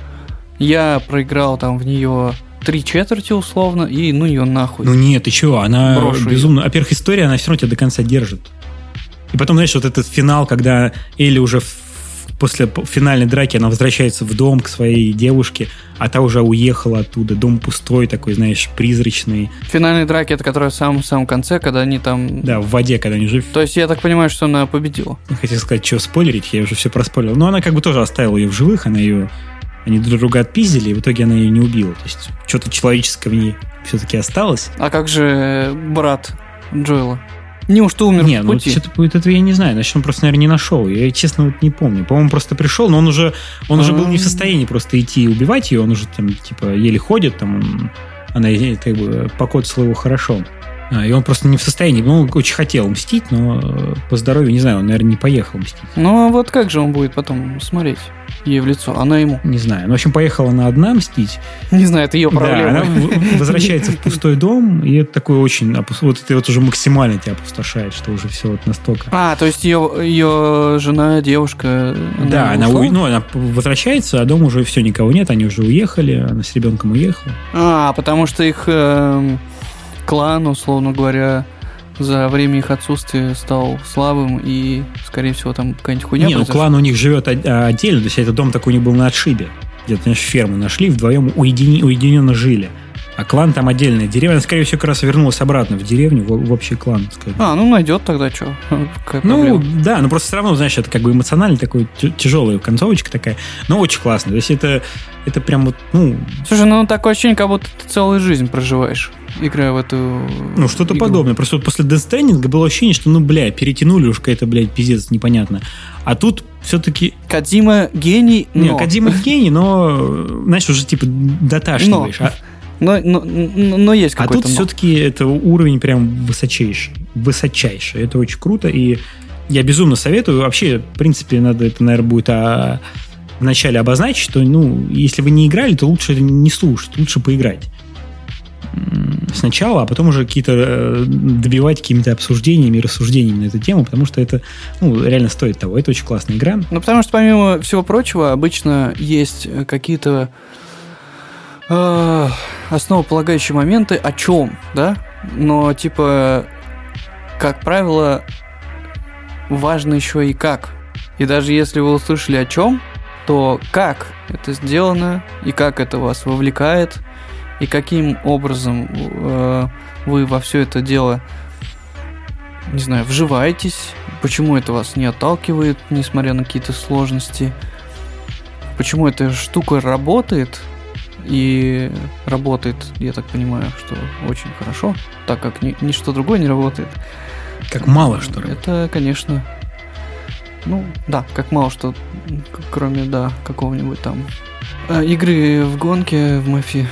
я проиграл там в нее три четверти условно, и ну ее нахуй. Ну нет, ты чего, она Брошу безумно... ее. Во-первых, история, она все равно тебя до конца держит. И потом, знаешь, вот этот финал, когда Элли уже в... после финальной драки, она возвращается в дом к своей девушке, а та уже уехала оттуда. Дом пустой такой, знаешь, призрачный. Финальные драки, это которая в самом, самом конце, когда они там... Да, в воде, когда они уже... То есть я так понимаю, что она победила. Хотел сказать, что спойлерить, я уже все проспойлерил. Но она как бы тоже оставила ее в живых, она ее... Они друг друга отпиздили, и в итоге она ее не убила. То есть что-то человеческое в ней все-таки осталось. А как же брат Джоэла? Неужто умер не, в ну, пути? что-то вот этого я не знаю. Значит, он просто, наверное, не нашел. Я, честно, вот не помню. По-моему, просто пришел, но он уже, он уже был не в состоянии просто идти и убивать ее. Он уже там, типа, еле ходит, там, он, она как бы покоцала его хорошо. И он просто не в состоянии. Ну, он очень хотел мстить, но по здоровью, не знаю, он, наверное, не поехал мстить. Ну, а вот как же он будет потом смотреть ей в лицо? Она ему. Не знаю. Ну, в общем, поехала она одна мстить. Не знаю, это ее проблема. Да, она возвращается в пустой дом, и это такое очень... Вот это вот уже максимально тебя опустошает, что уже все вот настолько... А, то есть ее, ее жена, девушка... Она да, она, ушла? у... ну, она возвращается, а дома уже все, никого нет, они уже уехали, она с ребенком уехала. А, потому что их э, клан, условно говоря, за время их отсутствия стал слабым, и, скорее всего, там какая-нибудь хуйня Не, ну произошла. клан у них живет отдельно, то есть этот дом такой у них был на отшибе. Где-то, знаешь, ферму нашли, вдвоем уедини... уединенно жили. А клан там отдельная деревня. Она, скорее всего, как раз вернулась обратно в деревню, в, в общий клан. Скажем. А, ну найдет тогда что. Ну, да, но просто все равно, знаешь, это как бы эмоционально такой тяжелая концовочка такая, но очень классно. То есть это, это прям вот, ну... Слушай, ну такое ощущение, как будто ты целую жизнь проживаешь, играя в эту Ну, что-то игру. подобное. Просто вот после Death Stranding было ощущение, что, ну, бля, перетянули уж какая-то, блядь, пиздец, непонятно. А тут все-таки... Кодзима гений, но... Не, Кодзима гений, но, знаешь, уже типа доташниваешь. Но. А... Но, но, но, но есть а какой-то тут но. все-таки это уровень прям высочайший. Высочайший. Это очень круто. И я безумно советую. Вообще, в принципе, надо это, наверное, будет а, вначале обозначить, что, ну, если вы не играли, то лучше это не слушать. Лучше поиграть сначала, а потом уже какие-то добивать какими-то обсуждениями и рассуждениями на эту тему, потому что это, ну, реально стоит того. Это очень классная игра. Ну, потому что, помимо всего прочего, обычно есть какие-то э, основополагающие моменты о чем, да? Но, типа, как правило, важно еще и как. И даже если вы услышали о чем, то как это сделано, и как это вас вовлекает, и каким образом э, вы во все это дело, не знаю, вживаетесь, почему это вас не отталкивает, несмотря на какие-то сложности, почему эта штука работает, и работает, я так понимаю, что очень хорошо, так как ни, ничто другое не работает. Как мало что работает. Это, конечно, ну, да, как мало что, кроме, да, какого-нибудь там игры в гонке в мафии.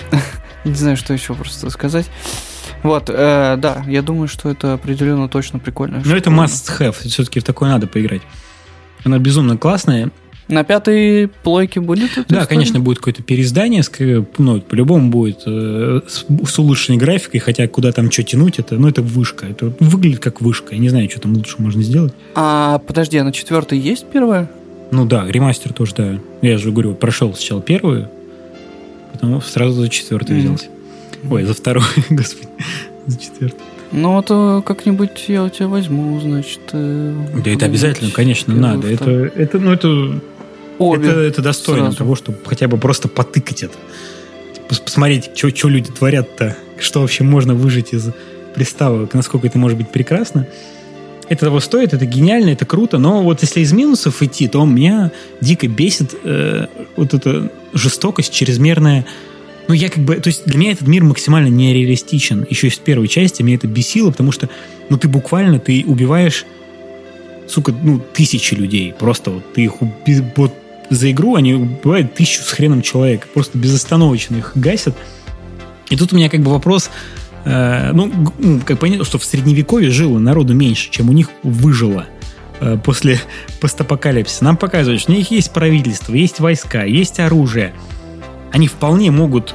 Не знаю, что еще просто сказать. Вот, э, да, я думаю, что это определенно точно прикольно. Ну, это must-have. Все-таки в такое надо поиграть. Она безумно классная. На пятой плойке будет это? Да, история? конечно, будет какое-то переиздание. Ну, по-любому будет э, с, с улучшенной графикой, хотя куда там что тянуть, это, ну, это вышка. Это выглядит как вышка. Я не знаю, что там лучше можно сделать. А, подожди, а на четвертой есть первая? Ну да, ремастер тоже, да. Я же говорю, прошел сначала первую, потом сразу за четвертую mm-hmm. взялся. Ой, за вторую, господи, за четвертую. Ну, то как-нибудь я у тебя возьму, значит. Э, да, это обязательно, конечно, надо. Это, это, ну, это, это, это достойно сразу того, чтобы хотя бы просто потыкать это. Посмотреть, что люди творят-то, что вообще можно выжить из приставок, насколько это может быть прекрасно. Это того стоит, это гениально, это круто, но вот если из минусов идти, то меня дико бесит э, вот эта жестокость чрезмерная. Ну, я как бы... То есть для меня этот мир максимально нереалистичен. Еще из первой части меня это бесило, потому что, ну, ты буквально, ты убиваешь, сука, ну, тысячи людей. Просто вот ты их уби... вот за игру они убивают тысячу с хреном человек. Просто безостановочно их гасят. И тут у меня как бы вопрос... Э, ну, как понятно, что в Средневековье жило народу меньше, чем у них выжило э, после постапокалипсиса. Нам показывают, что у них есть правительство, есть войска, есть оружие. Они вполне могут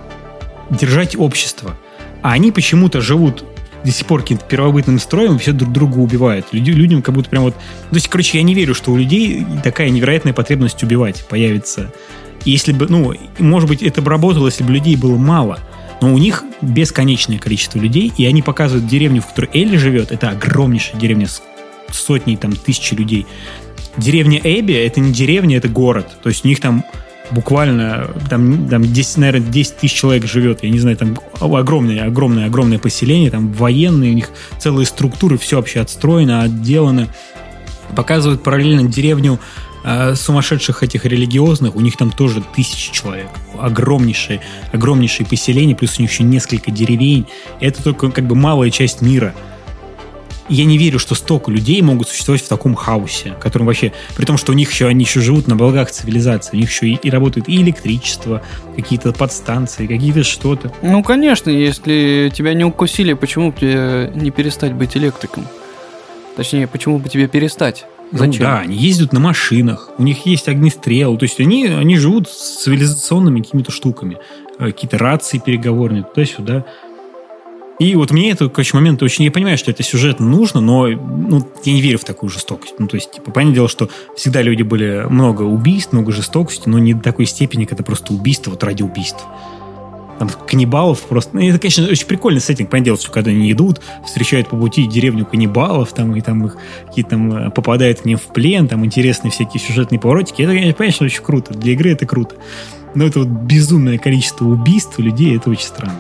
держать общество. А они почему-то живут до сих пор каким-то первобытным строем и все друг друга убивают. Люди, людям как будто прям вот... То есть, короче, я не верю, что у людей такая невероятная потребность убивать появится. И если бы... Ну, может быть, это бы работало, если бы людей было мало. Но у них бесконечное количество людей, и они показывают деревню, в которой Элли живет. Это огромнейшая деревня с сотней, там, тысячи людей. Деревня Эбби — это не деревня, это город. То есть у них там буквально там, там десять, наверное, десять тысяч человек живет. Я не знаю, там огромное, огромное, огромное поселение, там военные, у них целые структуры, все вообще отстроено, отделано. Показывают параллельно деревню э, сумасшедших этих религиозных, у них там тоже тысячи человек. Огромнейшие, огромнейшие поселения, плюс у них еще несколько деревень. Это только как бы малая часть мира. я не верю, что столько людей могут существовать в таком хаосе, которым вообще, при том, что у них еще, они еще живут на благах цивилизации, у них еще и, и работает и электричество, какие-то подстанции, какие-то что-то. Ну, конечно, если тебя не укусили, почему бы тебе не перестать быть электриком? Точнее, почему бы тебе перестать? Зачем? Ну, да, они ездят на машинах, у них есть огнестрел, то есть они, они живут с цивилизационными какими-то штуками, какие-то рации переговорные, туда-сюда. И вот мне это, короче, момент очень... Я понимаю, что это сюжетно нужно, но ну, я не верю в такую жестокость. Ну, то есть, типа, понятное дело, что всегда люди были много убийств, много жестокости, но не до такой степени, когда просто убийство вот ради убийств. Там каннибалов просто... Ну, это, конечно, очень прикольный сеттинг. Понятное дело, что когда они идут, встречают по пути деревню каннибалов, там, и там их какие-то там попадают к ним в плен, там интересные всякие сюжетные поворотики. Это, конечно, очень круто. Для игры это круто. Но это вот безумное количество убийств у людей, это очень странно.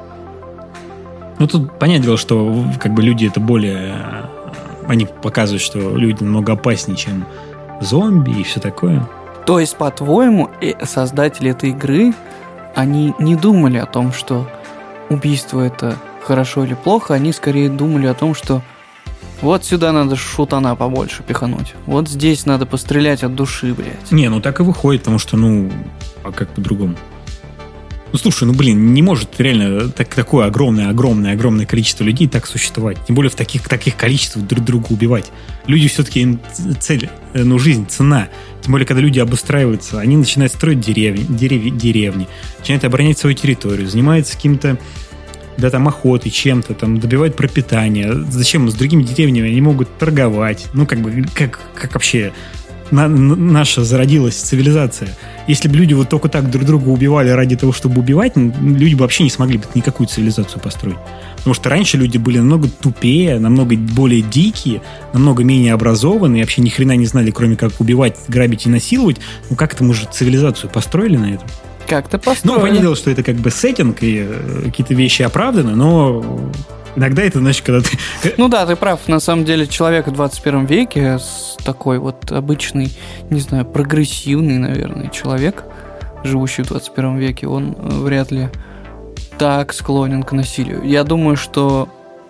Ну, тут понятное дело, что как бы люди это более... Они показывают, что люди намного опаснее, чем зомби и все такое. То есть, по-твоему, создатели этой игры, они не думали о том, что убийство это хорошо или плохо, они скорее думали о том, что вот сюда надо шутана побольше пихануть, вот здесь надо пострелять от души, блядь. Не, ну так и выходит, потому что, ну, а как по-другому? Ну, слушай, ну, блин, не может реально так, такое огромное-огромное-огромное количество людей так существовать. Тем более в таких, таких количествах друг друга убивать. Люди все-таки цель, ну, жизнь, цена. Тем более, когда люди обустраиваются, они начинают строить деревни, дерев, деревни, начинают оборонять свою территорию, занимаются каким-то, да, там, охотой, чем-то, там, добивают пропитание. Зачем? С другими деревнями они могут торговать. Ну, как бы, как, как вообще... На, наша зародилась цивилизация. Если бы люди вот только так друг друга убивали ради того, чтобы убивать, люди бы вообще не смогли бы никакую цивилизацию построить. Потому что раньше люди были намного тупее, намного более дикие, намного менее образованные, вообще ни хрена не знали, кроме как убивать, грабить и насиловать. Ну как-то мы же цивилизацию построили на этом. Как-то построили. Ну, понятное дело, что это как бы сеттинг, и какие-то вещи оправданы, но... Иногда это, значит, когда ты... Ну да, ты прав. На самом деле человек в двадцать первом веке с такой вот обычный, не знаю, прогрессивный, наверное, человек, живущий в двадцать первом веке, он вряд ли так склонен к насилию. Я думаю, что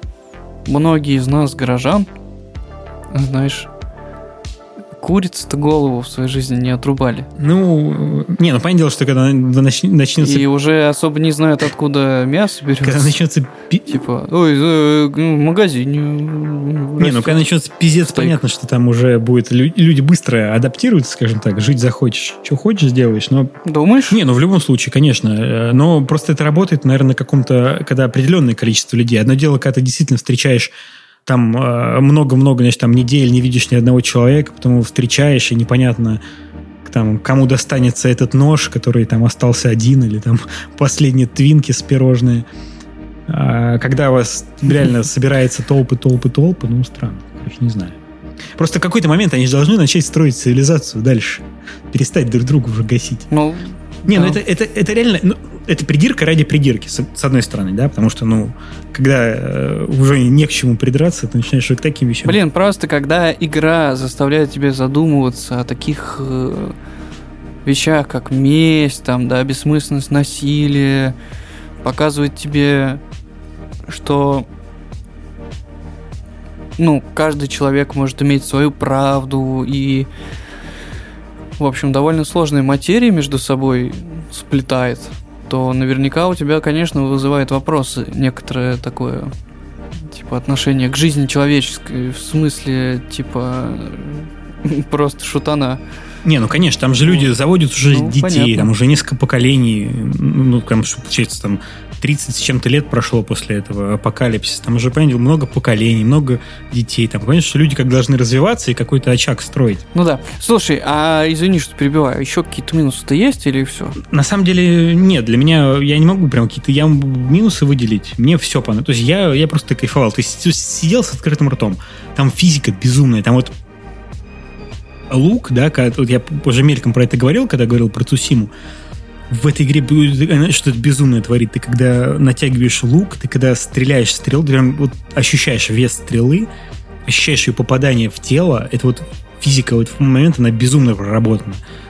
многие из нас, горожан, знаешь, курицы-то голову в своей жизни не отрубали. Ну, не, ну, понятное дело, что когда начнется... И уже особо не знают, откуда мясо берется. Когда начнется... Типа, ой, в магазине... Не, ну, когда начнется пиздец, понятно, что там уже будет... Люди быстро адаптируются, скажем так, жить захочешь, что хочешь сделаешь, но... Думаешь? Не, ну, в любом случае, конечно. Но просто это работает, наверное, на каком-то... Когда определенное количество людей. Одно дело, когда ты действительно встречаешь там много-много, значит, там недель не видишь ни одного человека, потом встречаешь, и непонятно, там, кому достанется этот нож, который там остался один, или там последние твинки с пирожные. А когда у вас реально собирается толпы, толпы, толпы, ну, странно, короче, не знаю. Просто в какой-то момент они же должны начать строить цивилизацию дальше. Перестать друг друга уже гасить. Ну, не, да. ну это, это, это реально... Ну, это придирка ради придирки, с, с одной стороны, да, потому что, ну, когда э, уже не к чему придраться, ты начинаешь к таким вещам. Блин, просто когда игра заставляет тебя задумываться о таких э, вещах, как месть, там, да, бессмысленность насилия, показывает тебе, что, ну, каждый человек может иметь свою правду, и, в общем, довольно сложные материи между собой сплетает, то наверняка у тебя, конечно, вызывает вопросы некоторое такое, типа, отношение к жизни человеческой, в смысле, типа, просто шутана. Не, ну, конечно, там же люди заводят уже ну, детей, понятно. Там уже несколько поколений, ну, там, получается, там, тридцать с чем-то лет прошло после этого апокалипсиса, там уже, понятно, много поколений, много детей, там, конечно, что люди как должны развиваться и какой-то очаг строить. Ну да. Слушай, а извини, что перебиваю, еще какие-то минусы-то есть или все? На самом деле, нет, для меня, я не могу прям какие-то я минусы выделить, мне все понравилось, то есть я, я просто кайфовал, то есть сидел с открытым ртом, там физика безумная, там вот лук, да, когда, вот я уже мельком про это говорил, когда говорил про Цусиму. В этой игре что-то безумное творит. Ты когда натягиваешь лук, ты когда стреляешь стрелу, ты прям вот ощущаешь вес стрелы, ощущаешь ее попадание в тело. Это вот физика вот в момент, она безумно проработана. То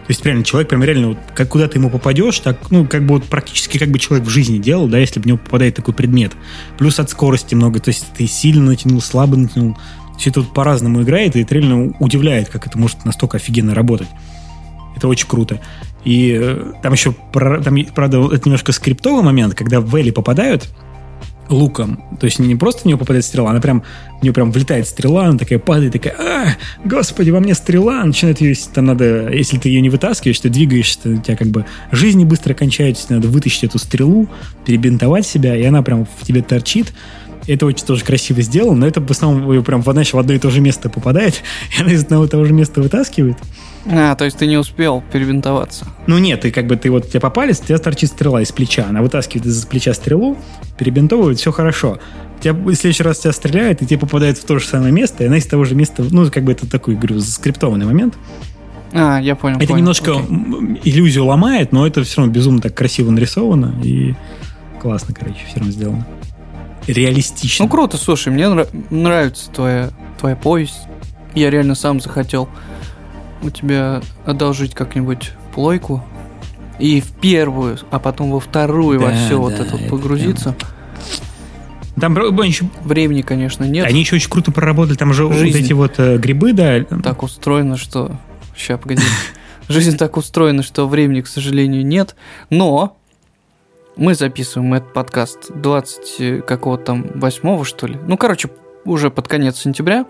есть, реально, человек прям реально, вот, как куда ты ему попадешь, так, ну, как бы вот практически как бы человек в жизни делал, да, если бы в него попадает такой предмет. Плюс от скорости много, то есть ты сильно натянул, слабо натянул. Все это вот по-разному играет, и это реально удивляет, как это может настолько офигенно работать. Это очень круто. И э, там еще, там, правда, это немножко скриптовый момент, когда в Элли попадают луком, то есть не просто в нее попадает стрела, она прям, в нее прям влетает стрела, она такая падает, такая, а, господи, во мне стрела, начинает ее, там надо, если ты ее не вытаскиваешь, ты двигаешься, у тебя как бы жизни быстро кончаются, надо вытащить эту стрелу, перебинтовать себя, и она прям в тебе торчит. Это очень тоже красиво сделано, но это в основном ее прям в одно, в одно и то же место попадает, и она из одного и того же места вытаскивает. А, то есть ты не успел перебинтоваться. Ну нет, ты как бы, ты вот, тебе попали, у тебя торчит стрела из плеча, она вытаскивает из плеча стрелу, перебинтовывает, все хорошо. Тебя, в следующий раз тебя стреляет, и тебе попадает в то же самое место, и она из того же места, ну, как бы это такой, говорю, заскриптованный момент. А, я понял. Это понял. немножко okay. иллюзию ломает, но это все равно безумно так красиво нарисовано, и классно, короче, все равно сделано. Реалистично. Ну, круто, слушай, мне нрав- нравится твоя, твоя повесть. Я реально сам захотел у тебя одолжить как-нибудь плойку и в первую, а потом во вторую, да, во все да, вот это, это погрузиться. Прям... Там еще... Времени, конечно, нет. Они еще очень круто проработали. Там же Жизнь. Вот эти вот э, грибы, да. Так устроено, что... Сейчас, погоди. Жизнь так устроена, что времени, к сожалению, нет. Но мы записываем этот подкаст двадцать какого-то там восьмого, что ли. Ну, короче, уже под конец сентября.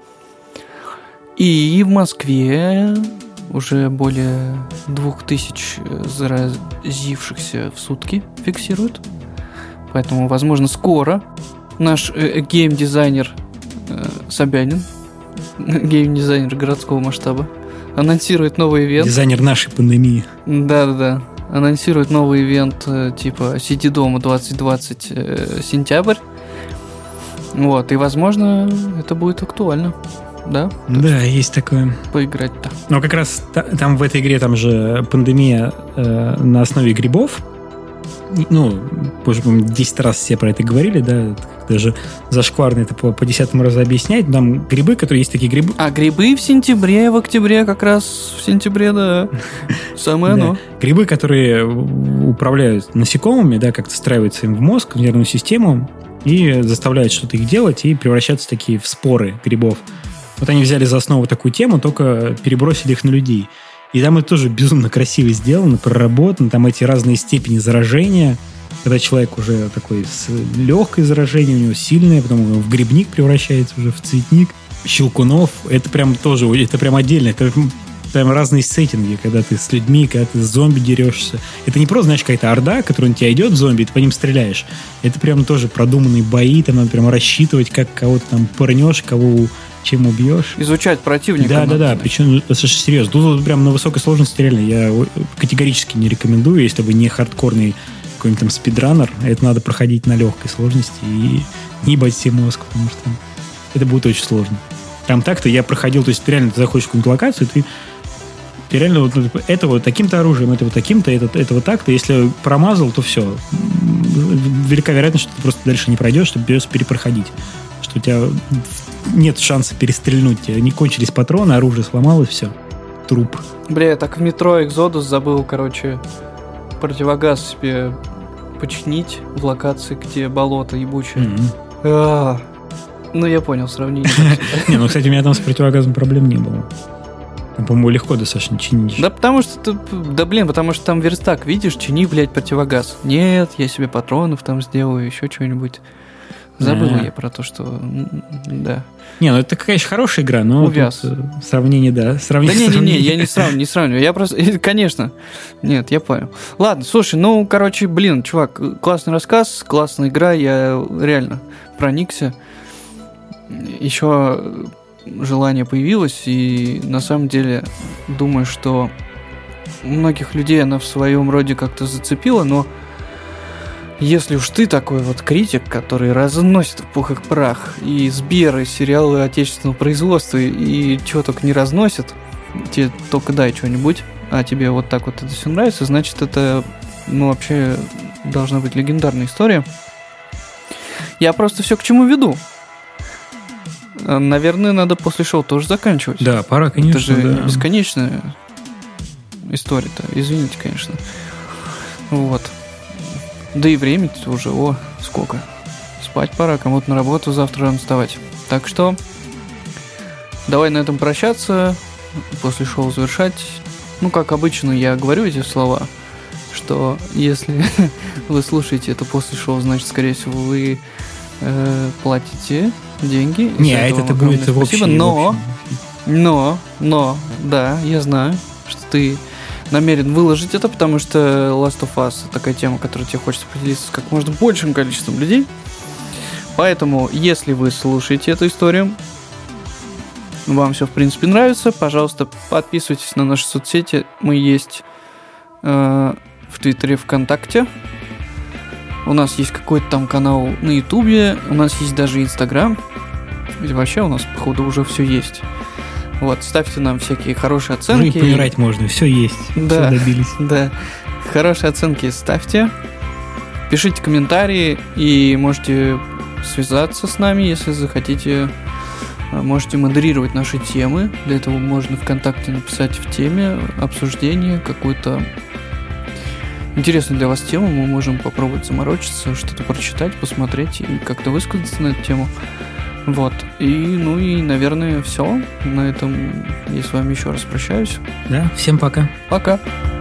И в Москве уже более двух тысяч заразившихся в сутки фиксируют. Поэтому, возможно, скоро наш э, гейм-дизайнер э, Собянин, гейм-дизайнер городского масштаба, анонсирует новый ивент. Дизайнер нашей пандемии. Да-да-да. Анонсирует новый ивент э, типа «Сиди дома двадцать двадцать э, сентябрь». Вот, и, возможно, это будет актуально. Да? Да, есть такое. Поиграть-то. Но как раз та, там в этой игре там же пандемия э, на основе грибов. Ну, позже, по-моему, десять раз все про это говорили, да, даже зашкварно это по, по десятому разу объяснять. Там грибы, которые есть такие грибы. А грибы в сентябре, в октябре как раз в сентябре, да, самое оно. Грибы, которые управляют насекомыми, да, как-то встраиваются им в мозг, в нервную систему и заставляют что-то их делать и превращаться такие в споры грибов. Вот они взяли за основу такую тему, только перебросили их на людей. И там это тоже безумно красиво сделано, проработано. Там эти разные степени заражения. Когда человек уже такой с легкой заражением, у него сильное, потом он в грибник превращается уже, в цветник. Щелкунов. Это прям тоже, это прям отдельно. Это прям разные сеттинги, когда ты с людьми, когда ты с зомби дерешься. Это не просто, знаешь, какая-то орда, которая на тебя идет, зомби, и ты по ним стреляешь. Это прям тоже продуманные бои, там надо прям рассчитывать, как кого-то там пырнешь, кого чем убьешь. Изучать противника. Да, да, да, причем достаточно серьезно. Тут прям на высокой сложности реально я категорически не рекомендую, если бы не хардкорный какой-нибудь там спидранер, это надо проходить на легкой сложности и не ебать себе мозг, потому что это будет очень сложно. Там так-то я проходил, то есть ты реально ты заходишь в какую-нибудь локацию, ты, ты реально вот это вот таким-то оружием, это вот таким-то, это, это вот так-то. Если промазал, то все. Велика вероятность, что ты просто дальше не пройдешь, чтобы придется перепроходить. Что у тебя нет шанса перестрельнуть. Тебе не кончились патроны, оружие сломалось, все. Труп. Бля, я так в метро Exodus забыл, короче, противогаз себе починить в локации, где болото ебучее. Mm-hmm. Ну, я понял сравнение. Не, ну, кстати, у меня там с противогазом проблем не было. Там, по-моему, легко достаточно чинить. Да потому что, да блин, потому что там верстак, видишь, чини, блядь, противогаз. Нет, я себе патронов там сделаю, еще что-нибудь. Забыл я про то, что... Да. Не, ну это, конечно, хорошая игра, но... Увяз. Сравнение, да. Сравнение, да не-не-не, я не сравниваю, не сравниваю. Я просто... Конечно. Нет, я понял. Ладно, слушай, ну, короче, блин, чувак, классный рассказ, классная игра, я реально проникся. Еще желание появилось, и на самом деле думаю, что многих людей она в своем роде как-то зацепила, но если уж ты такой вот критик, который разносит в пух и прах и Сбер, и сериалы отечественного производства, и чего только не разносит, тебе только дай что-нибудь, а тебе вот так вот это все нравится, значит, это, ну, вообще должна быть легендарная история. Я просто все к чему веду. Наверное, надо после шоу тоже заканчивать. Да, пора, конечно. Это же да. бесконечное история-то. Извините, конечно. Вот. Да и времени-то уже, о, сколько. Спать пора, кому-то на работу завтра рано вставать. Так что давай на этом прощаться, после шоу завершать. Ну, как обычно, я говорю эти слова, что если вы слушаете это после шоу, значит, скорее всего, вы э, платите деньги. Не, а это будет в общем. Но, но, но, да, я знаю, что ты намерен выложить это, потому что Last of Us такая тема, которой тебе хочется поделиться с как можно большим количеством людей. Поэтому, если вы слушаете эту историю, вам все, в принципе, нравится, пожалуйста, подписывайтесь на наши соцсети. Мы есть э, в Твиттере, ВКонтакте. У нас есть какой-то там канал на Ютубе. У нас есть даже Инстаграм. Ведь вообще у нас, походу, уже все есть. Вот, ставьте нам всякие хорошие оценки. Уже и помирать можно, все есть, да, все добились. Да, хорошие оценки ставьте. Пишите комментарии и можете связаться с нами, если захотите. Можете модерировать наши темы. Для этого можно ВКонтакте написать в теме обсуждение какую-то интересную для вас тему. Мы можем попробовать заморочиться, что-то прочитать, посмотреть и как-то высказаться на эту тему. Вот. И, ну и, наверное, все. На этом я с вами еще раз прощаюсь. Да, всем пока. Пока.